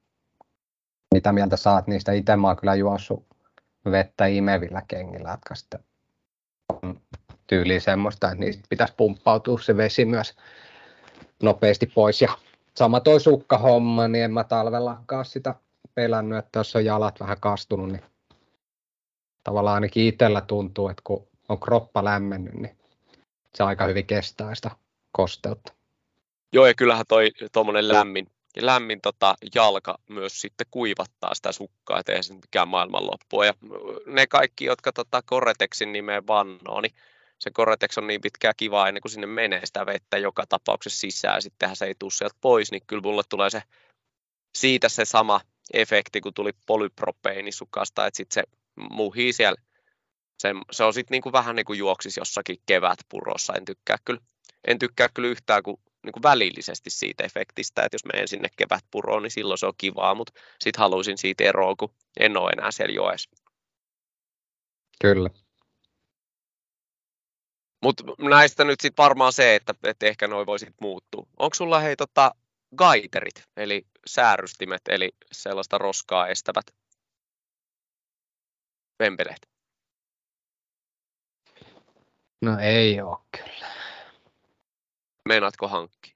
mitä mieltä saat niistä. Itse mä oon kyllä juossut vettä imevillä kengillä, jotka sitten on tyyliin semmoista, että niistä pitäisi pumppautua se vesi myös nopeasti pois. Ja sama toi sukkahomma, niin en mä talvellakaan sitä pelännyt, että jos on jalat vähän kastunut, niin tavallaan ainakin itsellä tuntuu, että kun on kroppa lämmennyt, niin se aika hyvin kestää sitä kosteutta. Joo, ja kyllähän toi tuommoinen lämmin, lämmin tota, jalka myös sitten kuivattaa sitä sukkaa, ettei eihän se mikään maailmanloppu. Ja ne kaikki, jotka tota Gore-Texin nimeen vannoo, niin se Gore-Tex on niin pitkää kivaa ennen kuin sinne menee sitä vettä joka tapauksessa sisään, sittenhän se ei tule sieltä pois, niin kyllä mulle tulee se siitä se sama efekti, kun tuli polypropeenisukasta, että sitten se muhii siellä. Se, se on sitten niinku vähän niin kuin juoksisi jossakin kevätpurossa. En tykkää kyllä, en tykkää kyllä yhtään kuin, niin kuin välillisesti siitä efektistä, että jos menen sinne kevätpuroon, niin silloin se on kivaa, mutta sitten haluaisin siitä eroa, kun en ole enää siellä joessa. Kyllä. Mutta näistä nyt sitten varmaan se, että, että ehkä noi voi sitten muuttua. Onko sulla hei tota gaiterit, eli säärystimet, eli sellaista roskaa estävät vempeleet? No ei oo kyllä. Meinaatko hankkia?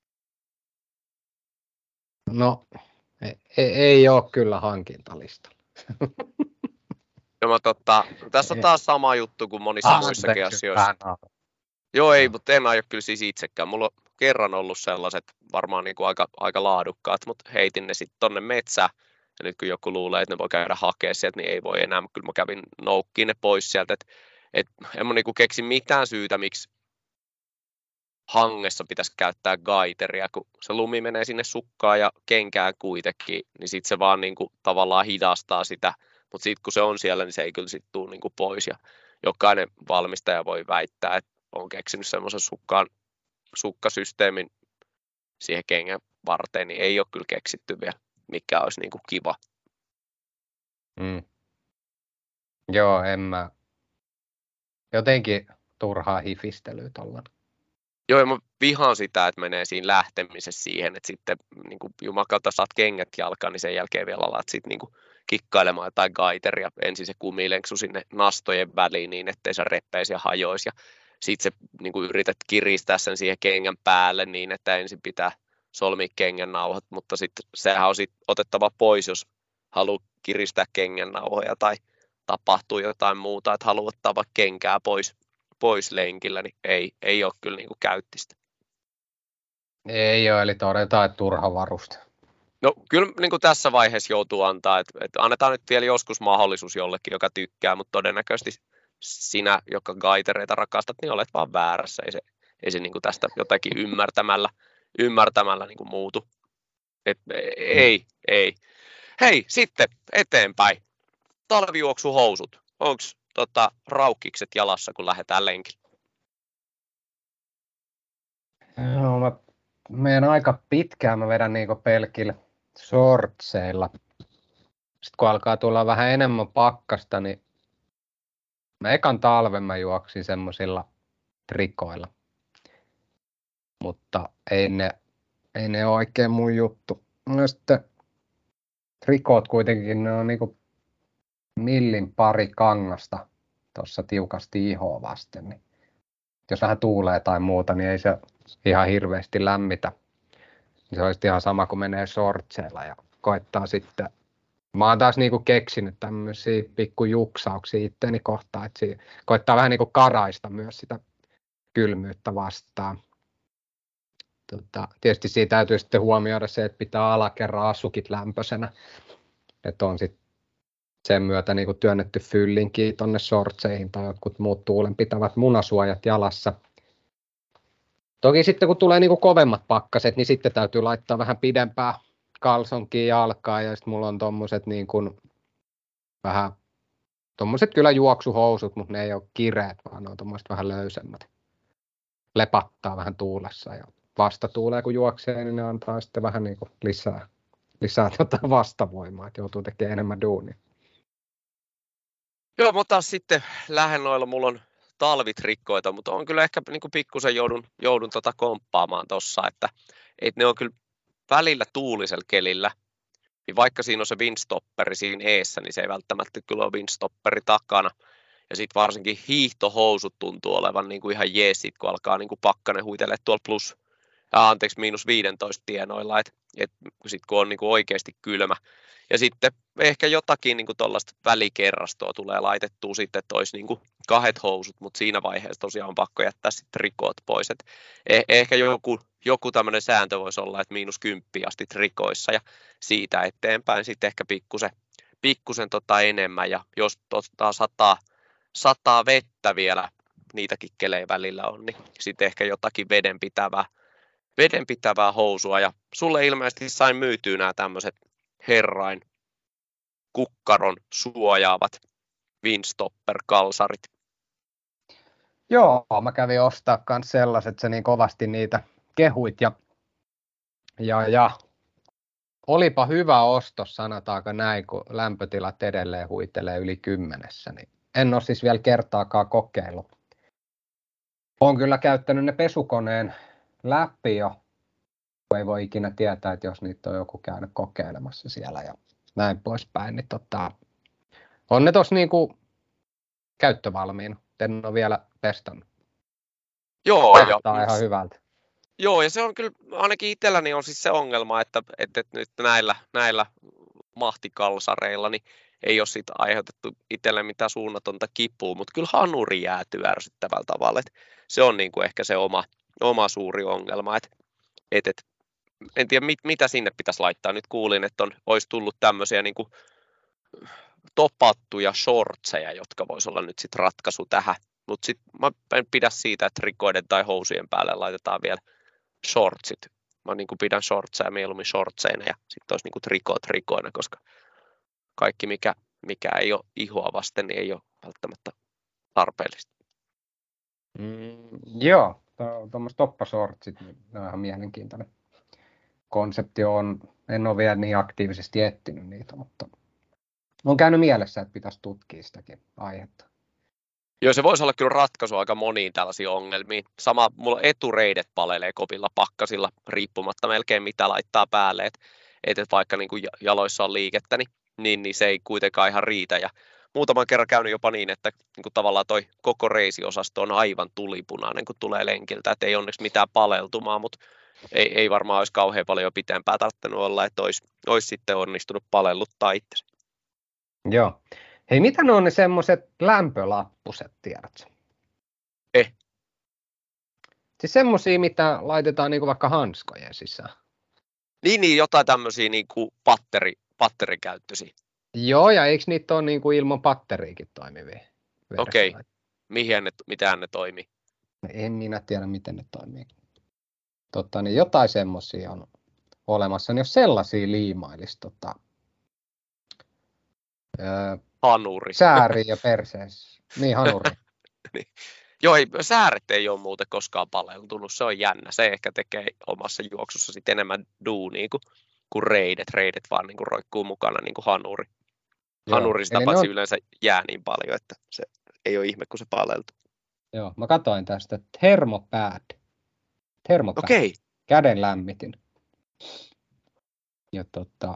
No ei, ei oo kyllä hankintalistalla. No, mä totta, tässä on taas sama juttu kuin monissa ah, muissakin asioissa. Joo, ei, mutta en aio kyllä siis itsekään. Mulla on kerran ollut sellaiset varmaan niin kuin aika, aika laadukkaat, mutta heitin ne sitten tonne metsään. Ja nyt kun joku luulee, että ne voi käydä hakemaan sieltä, niin ei voi enää. Kyllä mä kävin noukkiin ne pois sieltä. Et, et, en mä niin kuin keksi mitään syytä, miksi hangessa pitäisi käyttää gaiteria, kun se lumi menee sinne sukkaan ja kenkään kuitenkin, niin sitten se vaan niin kuin tavallaan hidastaa sitä. Mutta sitten kun se on siellä, niin se ei kyllä sitten tule niinku pois. Ja jokainen valmistaja voi väittää, että on keksinyt semmoisen sukkaan, sukkasysteemin siihen kengän varteen, niin ei ole kyllä keksitty vielä, mikä olisi niin kuin kiva. Mm. Joo, en mä. Jotenkin turhaa hifistelyä tuolla. Joo, ja mä vihaan sitä, että menee siinä lähtemisessä siihen, että sitten niin kuin jumakalta saat kengät jalkaan, niin sen jälkeen vielä alat sitten niin kuin kikkailemaan jotain gaiteria. Ensin se kumilenksu sinne nastojen väliin niin, ettei se reppeisi ja hajoisi. Ja sitten se niin kuin yrität kiristää sen siihen kengän päälle niin, että ensin pitää solmia kengän nauhat, mutta sitten sehän on sit otettava pois, jos haluaa kiristää kengän nauhoja tai tapahtuu jotain muuta, että haluaa ottaa vaikka kenkää pois. pois lenkillä, niin ei, ei ole kyllä niin kuin käyttistä. Ei ole, eli todetaan, että turha varuste. No kyllä niin kuin tässä vaiheessa joutuu antaa, että, että annetaan nyt vielä joskus mahdollisuus jollekin, joka tykkää, mutta todennäköisesti sinä, joka gaitereita rakastat, niin olet vaan väärässä. Ei se, ei se niin kuin tästä jotenkin ymmärtämällä, ymmärtämällä niin kuin muutu. Et, ei, mm. ei. Hei, sitten eteenpäin. Talvijuoksuhousut. Onko tota, raukkikset jalassa, kun lähdetään lenkille? Joo, mä menen aika pitkään, mä vedän niinku pelkillä shortseilla. Sitten kun alkaa tulla vähän enemmän pakkasta, niin mä ekan talven mä juoksin semmosilla trikoilla. Mutta ei ne, ei ne ole oikein mun juttu. No sitten trikoot kuitenkin, ne on niinku millin pari kangasta tuossa tiukasti ihoa vasten. Niin jos vähän tuulee tai muuta, niin ei se ihan hirveästi lämmitä. Se olisi ihan sama kuin menee shortseilla ja koittaa sitten. Mä oon taas niinku keksinyt tämmöisiä pikkujuksauksia itteeni kohtaan, että koittaa vähän niinku karaista myös sitä kylmyyttä vastaan. Tota, tietysti siitä täytyy sitten huomioida se, että pitää alakerran asukit lämpöisenä, että on sitten sen myötä niinku työnnetty fyllinkiin tonne shortseihin tai jotkut muut tuulenpitävät munasuojat jalassa. Toki sitten kun tulee niinku kovemmat pakkaset, niin sitten täytyy laittaa vähän pidempää kalsonkia jalkaan ja sitten mulla on tommoset niin kuin vähän tommoset kyllä juoksuhousut, mutta ne ei ole kireet, vaan ne on tommoset vähän löysemmät. Lepattaa vähän tuulessa ja vastatuulee kun juoksee, niin ne antaa sitten vähän niin kuin lisää, lisää tota vastavoimaa, että joutuu tekemään enemmän duunia. Joo, mutta sitten lähennoilla mulla on talvitrikkoita, mutta on kyllä ehkä niin kuin pikkusen joudun, joudun tota komppaamaan tossa, että, että ne on kyllä välillä tuulisella kelillä, niin vaikka siinä on se windstopperi siinä eessä, niin se ei välttämättä kyllä ole windstopperi takana. Ja sitten varsinkin hiihtohousut tuntuu olevan niin kuin ihan jeesit, kun alkaa niin kuin pakkanen huitelee tuolla plus, ja anteeksi, miinus viisitoista tienoilla, että et, sit kun on niin kuin oikeasti kylmä. Ja sitten ehkä jotakin niin kuin tuollaista välikerrastoa tulee laitettua sitten, että olisi niin kuin kahdet housut, mutta siinä vaiheessa tosiaan on pakko jättää sitten trikot pois. Et eh, ehkä joku, joku tämmöinen sääntö voisi olla, että miinus kymppi asti trikoissa ja siitä eteenpäin sitten ehkä pikkusen, pikkusen tota enemmän. Ja jos tota sataa, sataa vettä vielä, niitäkin kelejä välillä on, niin sitten ehkä jotakin vedenpitävää, vedenpitävää housua. Ja sulle ilmeisesti sain myytyä nämä tämmöiset Herrain kukkaron suojaavat Windstopper-kalsarit. Joo, mä kävin ostaa myös sellaiset, se niin kovasti niitä kehuit ja, ja, ja olipa hyvä ostos, sanotaanko näin, kun lämpötilat edelleen huitelee yli kymmenessä, niin en ole siis vielä kertaakaan kokeillut. Olen kyllä käyttänyt ne pesukoneen läpi jo, ei voi ikinä tietää, että jos niitä on joku käynyt kokeilemassa siellä ja näin poispäin, niin tota, on ne tuossa niinku käyttövalmiina, en ole vielä testannut. Joo, ja, ihan hyvältä. Joo, ja se on kyllä, ainakin itselläni on siis se ongelma, että, että, että nyt näillä, näillä mahtikalsareilla niin ei ole siitä aiheutettu itselle mitään suunnatonta kipua, mutta kyllä hanuri jäätyy ärsyttävällä tavalla, että se on niin kuin ehkä se oma, oma suuri ongelma, että, että, että en tiedä mit, mitä sinne pitäisi laittaa, nyt kuulin, että on, olisi tullut tämmöisiä niin kuin topattuja shortseja, jotka voisi olla nyt sitten ratkaisu tähän, mutta sitten mä en pidä siitä, että rikoiden tai housujen päälle laitetaan vielä shortsit. Mä niin kuin pidän shortseja mieluummin shortseina ja sitten olisi niin kuin trikot trikoina, koska kaikki mikä, mikä ei ole ihoa vasten, niin ei ole välttämättä tarpeellista. Mm, joo, tuommoiset toppasortsit, niin ne on ihan mielenkiintoinen konsepti. On, en ole vielä niin aktiivisesti etsinyt niitä, mutta on käynyt mielessä, että pitäisi tutkia sitäkin aihetta. Joo, se voisi olla kyllä ratkaisu aika moniin tällaisiin ongelmiin. Sama, mulla etureidet palelee kovilla pakkasilla, riippumatta melkein mitä laittaa päälle. Että et, et vaikka niin kuin jaloissa on liikettä, niin, niin, niin se ei kuitenkaan ihan riitä. Ja muutaman kerran käynyt jopa niin, että niin kuin tavallaan toi koko reisiosasto on aivan tulipunainen, kun tulee lenkiltä. Että ei onneksi mitään paleltumaa, mutta ei, ei varmaan olisi kauhean paljon pitempää tarvinnut olla, että olisi, olisi sitten onnistunut palelluttaa itse. Joo. Hei, mitä ne on ne semmoiset lämpölappuset, tiedätkö? Eh. Siis semmoisia, mitä laitetaan niinku vaikka hanskojen sisään. Niin, niin jotain tämmöisiä niinku patteri, patterikäyttöisiä. Joo, ja eikö niitä ole niinku ilman patteriikin toimivia? Okei, okay. Mihin ne, mitään ne toimii? En minä tiedä, miten ne toimii. Totta, niin jotain semmoisia on olemassa. Niin jos sellaisia liimailisi tota, öö, hanuri. Sääriin ja perseessä. Niin, hanuri. Niin. Joo, ei, sääret ei ole muuten koskaan paleltunut, se on jännä. Se ehkä tekee omassa juoksussa sit enemmän duunia kuin, kuin reidet. Reidet vaan niin kuin roikkuu mukana niin kuin hanuri. Hanuri sitä paitsi on... yleensä jää niin paljon, että se ei ole ihme, kun se paleltuu. Joo, mä katsoin tästä Thermopad. Thermopad. Okei. Käden lämmitin. Ja tota,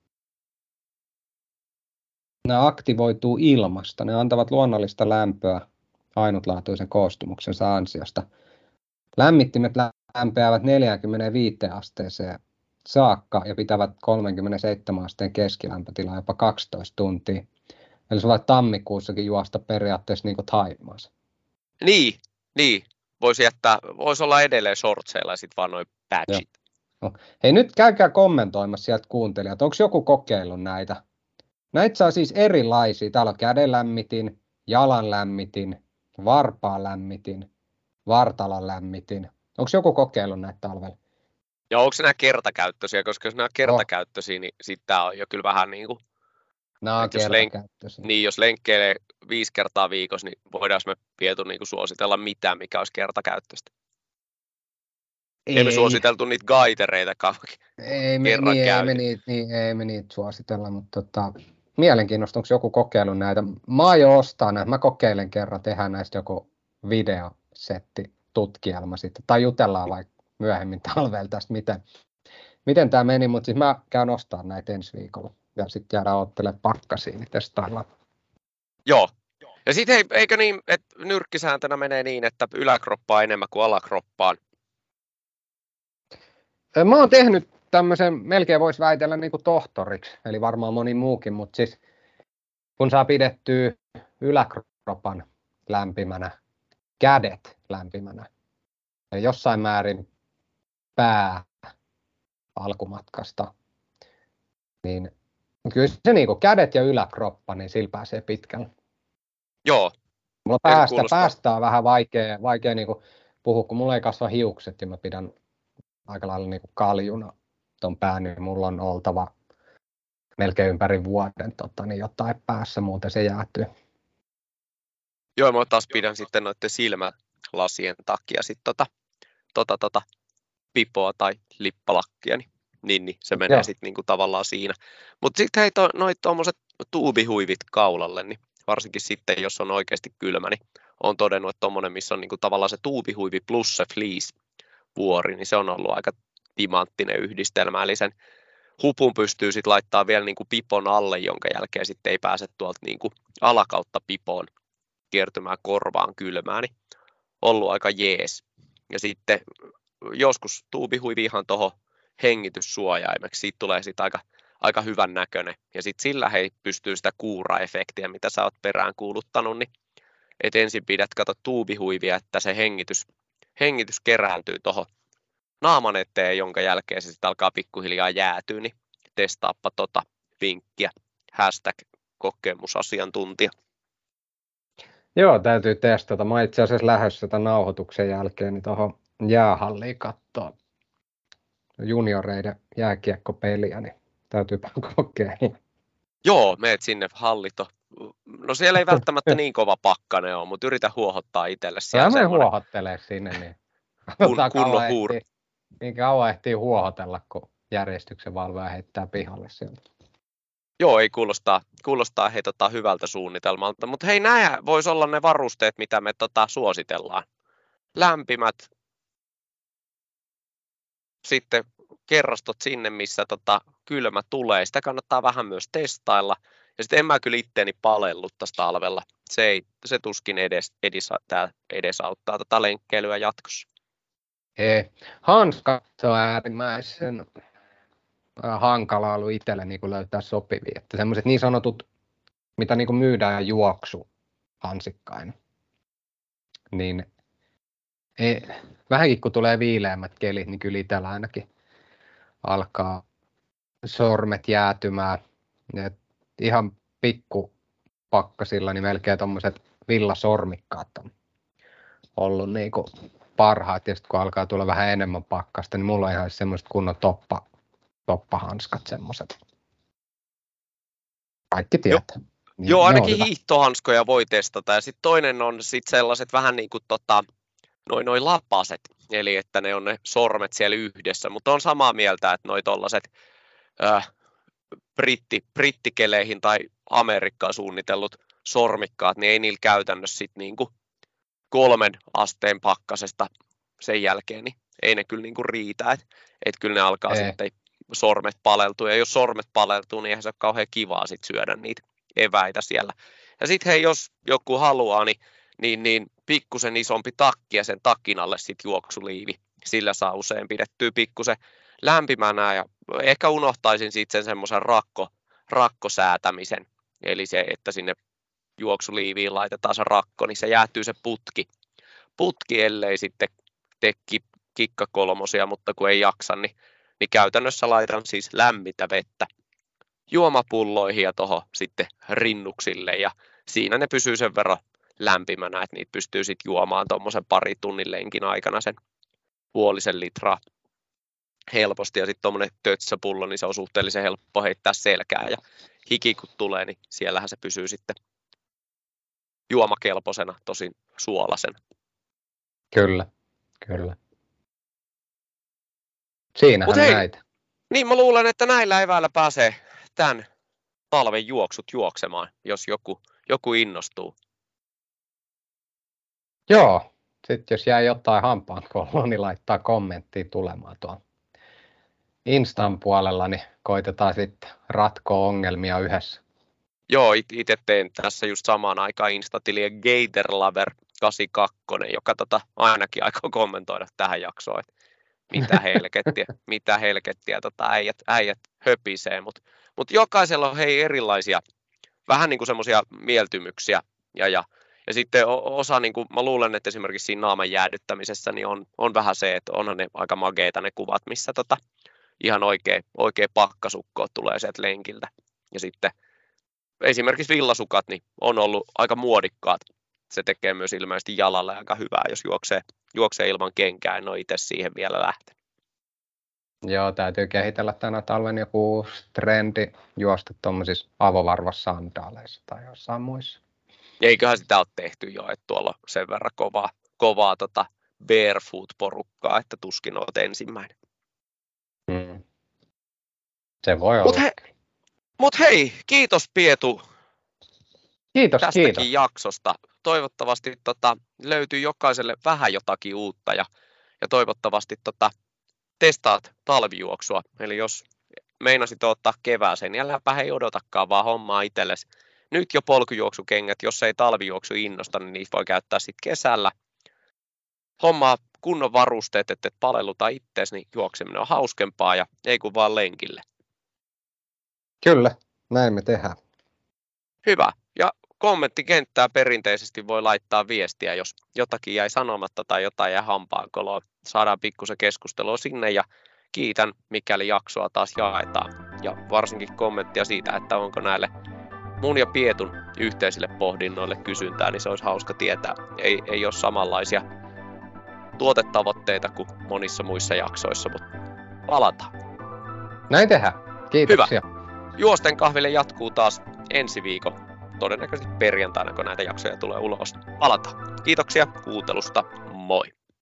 nämä aktivoituu ilmasta. Ne antavat luonnollista lämpöä ainutlaatuisen koostumuksensa ansiosta. Lämmittimet lämpeävät neljäänkymmeneenviiteen asteeseen saakka ja pitävät kolmekymmentäseitsemän asteen keskilämpötilaa jopa kaksitoista tuntia. Eli se voi tammikuussakin juosta periaatteessa niin kuin Thaimaassa. Niin, niin. Voisi jättää, voisi olla edelleen shortseilla ja sitten vaan noin patchit. No. Hei, nyt käykää kommentoimassa sieltä kuuntelijat. Onko joku kokeillut näitä? Näitä saa siis erilaisia. Täällä on käden lämmitin, jalan lämmitin, varpaan lämmitin, vartalan lämmitin. Onko joku kokeillut näitä talvella? Ja onko nämä kertakäyttöisiä? Koska jos nämä on kertakäyttöisiä, niin sitten tämä on jo kyllä vähän niin kuin... Nämä on kertakäyttöisiä. Lenk- niin, jos lenkkeilee viisi kertaa viikossa, niin voidaan me Pietu niin kuin suositella mitään, mikä olisi kertakäyttöistä. Ei, ei me suositeltu niitä gaitereita kauankin. Ei me, niin, ei, me niitä, niin, ei me niitä suositella, mutta tota, mielenkiinnosta, onko joku kokeillut näitä? Mä aion ostaa näitä, mä kokeilen kerran, tehdään näistä joku videosetti, tutkielma sitten, tai jutellaan vaikka myöhemmin talvella tästä, miten, miten tämä meni, mutta siis mä käyn ostamaan näitä ensi viikolla, ja sitten jäädään ottelemaan pakkasiin, niin testaillaan. Joo, ja sitten eikö niin, että nyrkkisääntönä menee niin, että yläkroppaa enemmän kuin alakroppaan? Mä oon tehnyt tämmöisen, melkein voisi väitellä niin kuin tohtoriksi, eli varmaan moni muukin, mutta siis kun saa pidettyä yläkropan lämpimänä, kädet lämpimänä ja jossain määrin pää alkumatkasta, niin kyllä se niin kuin kädet ja yläkroppa, niin sillä pääsee pitkälle. Joo. Mulla päästä, päästä on vähän vaikea, vaikea niin kuin puhua, kun mulla ei kasva hiukset ja mä pidän aika lailla niin kuin kaljuna ton pään, niin mulla on oltava melkein ympäri vuoden tota, niin jotain päässä, muuten se jäätyy. Joo, mä taas pidän sitten noiden silmälasien takia sit tota, tota, tota, pipoa tai lippalakkia, niin, niin, niin se menee sitten niinku tavallaan siinä. Mutta sitten hei, to, noit tuommoiset tuubihuivit kaulalle, niin varsinkin sitten, jos on oikeasti kylmä, niin olen todennut, että tuommoinen, missä on niinku tavallaan se tuubihuivi plus se fleece vuori, niin se on ollut aika timanttinen yhdistelmä, eli sen hupun pystyy sitten laittaa vielä niin kuin pipon alle, jonka jälkeen sitten ei pääse tuolta niin kuin alakautta pipoon kiertymään korvaan kylmään, niin ollut aika jees. Ja sitten joskus tuubihuivi ihan tuohon hengityssuojaimeksi, siitä tulee sitten aika, aika hyvän näköinen. Ja sitten sillä hei pystyy sitä kuuraefektiä, mitä sä oot perään kuuluttanut, niin et ensin pidät kato tuubihuivia, että se hengitys hengitys kerääntyy tuohon naaman eteen, jonka jälkeen se sitten alkaa pikkuhiljaa jäätyä, niin testaappa tota vinkkiä. Hashtag kokemusasiantuntija. Joo, täytyy testata. Mä itse asiassa lähdössä tämän nauhoituksen jälkeen niin tuohon jäähalliin katsoa junioreiden jääkiekkopeliä, niin täytyy kokeilla. Joo, meet sinne, hallit on no siellä ei välttämättä niin kova pakkane ole, mutta yritä huohottaa itselle siellä semmoinen. semmoinen. Huohottelee sinne, niin Kun, kunnon huur. Ehtii, niin kauan ehtii huohotella, kun järjestyksen valvoja heittää pihalle sieltä. Joo, ei kuulostaa, kuulostaa hei, tota, hyvältä suunnitelmalta, mutta hei, nämä voisi olla ne varusteet, mitä me tota, suositellaan. Lämpimät, sitten kerrastot sinne, missä tota, kylmä tulee. Sitä kannattaa vähän myös testailla. Ja sitten en mä kyllä itteeni palelluttaisi talvella. Se, ei, se tuskin edes, edes, edesauttaa tätä lenkkeilyä jatkossa. Ei. Hanskat on äärimmäisen hankala ollut itselle niin löytää sopivia. Että semmoiset niin sanotut, mitä niin myydään juoksuhansikkaina, niin ei, vähänkin kun tulee viileämmät kelit, niin kyllä itsellä ainakin alkaa sormet jäätymään. Ja ihan pikku pakkasilla, niin melkein tommoset villasormikkaat on ollut niinku parhaat. Ja sitten kun alkaa tulla vähän enemmän pakkasta, niin mulla on ihan semmoiset kunnon toppa, toppahanskat semmoiset. Kaikki tietää. Niin, joo, ainakin hiihtohanskoja voi testata. Ja sitten toinen on sit sellaiset vähän niin kuin tota, noin noi lapaset, eli että ne on ne sormet siellä yhdessä. Mutta on samaa mieltä, että noi tollaset äh, britti, brittikeleihin tai Amerikkaan suunnitellut sormikkaat, niin ei niillä käytännössä sit niinku kolmen asteen pakkasesta sen jälkeen, niin ei ne kyllä niinku riitä, että et kyllä ne alkaa ei. Sitten sormet paleltua, ja jos sormet paleltuu, niin eihän se ole kauhean kivaa sit syödä niitä eväitä siellä. Ja sitten hei, jos joku haluaa, niin, niin, niin pikkusen isompi takki ja sen takin alle sitten juoksuliivi, sillä saa usein pidettyä pikkusen lämpimänä, ja ehkä unohtaisin sitten sen semmoisen rakko, rakkosäätämisen, eli se, että sinne juoksuliiviin laitetaan se rakko, niin se jäätyy se putki, putki ellei sitten tee kikkakolmosia, mutta kun ei jaksa, niin, niin käytännössä laitan siis lämmintä vettä juomapulloihin ja tuohon sitten rinnuksille, ja siinä ne pysyy sen verran lämpimänä, että niitä pystyy sitten juomaan tuommoisen pari tunnin lenkin aikana sen puolisen litraa helposti, ja sitten tuommoinen tötsäpullo, niin se on suhteellisen helppo heittää selkää, ja hiki kun tulee, niin siellähän se pysyy sitten juomakelpoisena, tosin suolasena. Kyllä, kyllä. Siinähän hei, näitä. Niin mä luulen, että näillä eväillä pääsee tämän talven juoksut juoksemaan, jos joku, joku innostuu. Joo, sitten jos jää jotain hampaankoloa, niin laittaa kommenttiin tulemaan tuon Instan puolella, niin koitetaan sitten ratkoa ongelmia yhdessä. Joo, itse teen tässä just samaan aikaan Instatiliä Gatorlover kahdeksankymmentäkaksi, joka tota ainakin aikoo kommentoida tähän jaksoon, että mitä helkettiä, mitä helkettiä tota äijät, äijät höpisee, mutta mut jokaisella on hei erilaisia, vähän niin kuin semmoisia mieltymyksiä, ja, ja, ja sitten osa, niin kuin mä luulen, että esimerkiksi siinä naaman jäädyttämisessä, niin on, on vähän se, että onhan ne aika mageita ne kuvat, missä tota, ihan oikein, oikein pakkasukko tulee sieltä lenkiltä, ja sitten esimerkiksi villasukat niin on ollut aika muodikkaat. Se tekee myös ilmeisesti jalalle aika hyvää, jos juoksee, juoksee ilman kenkää. En ole itse siihen vielä lähtenyt. Joo, täytyy kehitellä tänä talven joku uusi trendi juosta tuommoisissa avovarvassandaaleissa tai jossain muissa. Eiköhän sitä ole tehty jo, että tuolla on sen verran kovaa, kovaa tota barefoot-porukkaa, että tuskin olet ensimmäinen. Hmm. Se voi Mut olla. He, Mutta hei, kiitos Pietu kiitos, tästäkin kiitos. jaksosta. Toivottavasti tota, löytyy jokaiselle vähän jotakin uutta, ja, ja toivottavasti tota, testaat talvijuoksua. Eli jos meinasit ottaa kevääseen, niin äläpä hei odotakaan, vaan hommaa itsellesi nyt jo polkujuoksukengät. Jos ei talvijuoksu innosta, niin niitä voi käyttää sitten kesällä. Hommaa kunnon varusteet, että et palelluta ittees, niin juokseminen on hauskempaa, ja ei kun vaan lenkille. Kyllä, näin me tehdään. Hyvä. Ja kommenttikenttää perinteisesti voi laittaa viestiä, jos jotakin jäi sanomatta tai jotain jäi hampaankoloon. Saadaan pikkusen keskustelua sinne, ja kiitän, mikäli jaksoa taas jaetaan. Ja varsinkin kommenttia siitä, että onko näille mun ja Pietun yhteisille pohdinnoille kysyntää, niin se olisi hauska tietää. Ei, ei ole samanlaisia tuotetavoitteita kuin monissa muissa jaksoissa, mutta palataan. Näin tehdään. Kiitoksia. Hyvä. Juosten kahville jatkuu taas ensi viikon todennäköisesti perjantaina, kun näitä jaksoja tulee ulos, palataan. Kiitoksia kuuntelusta, moi!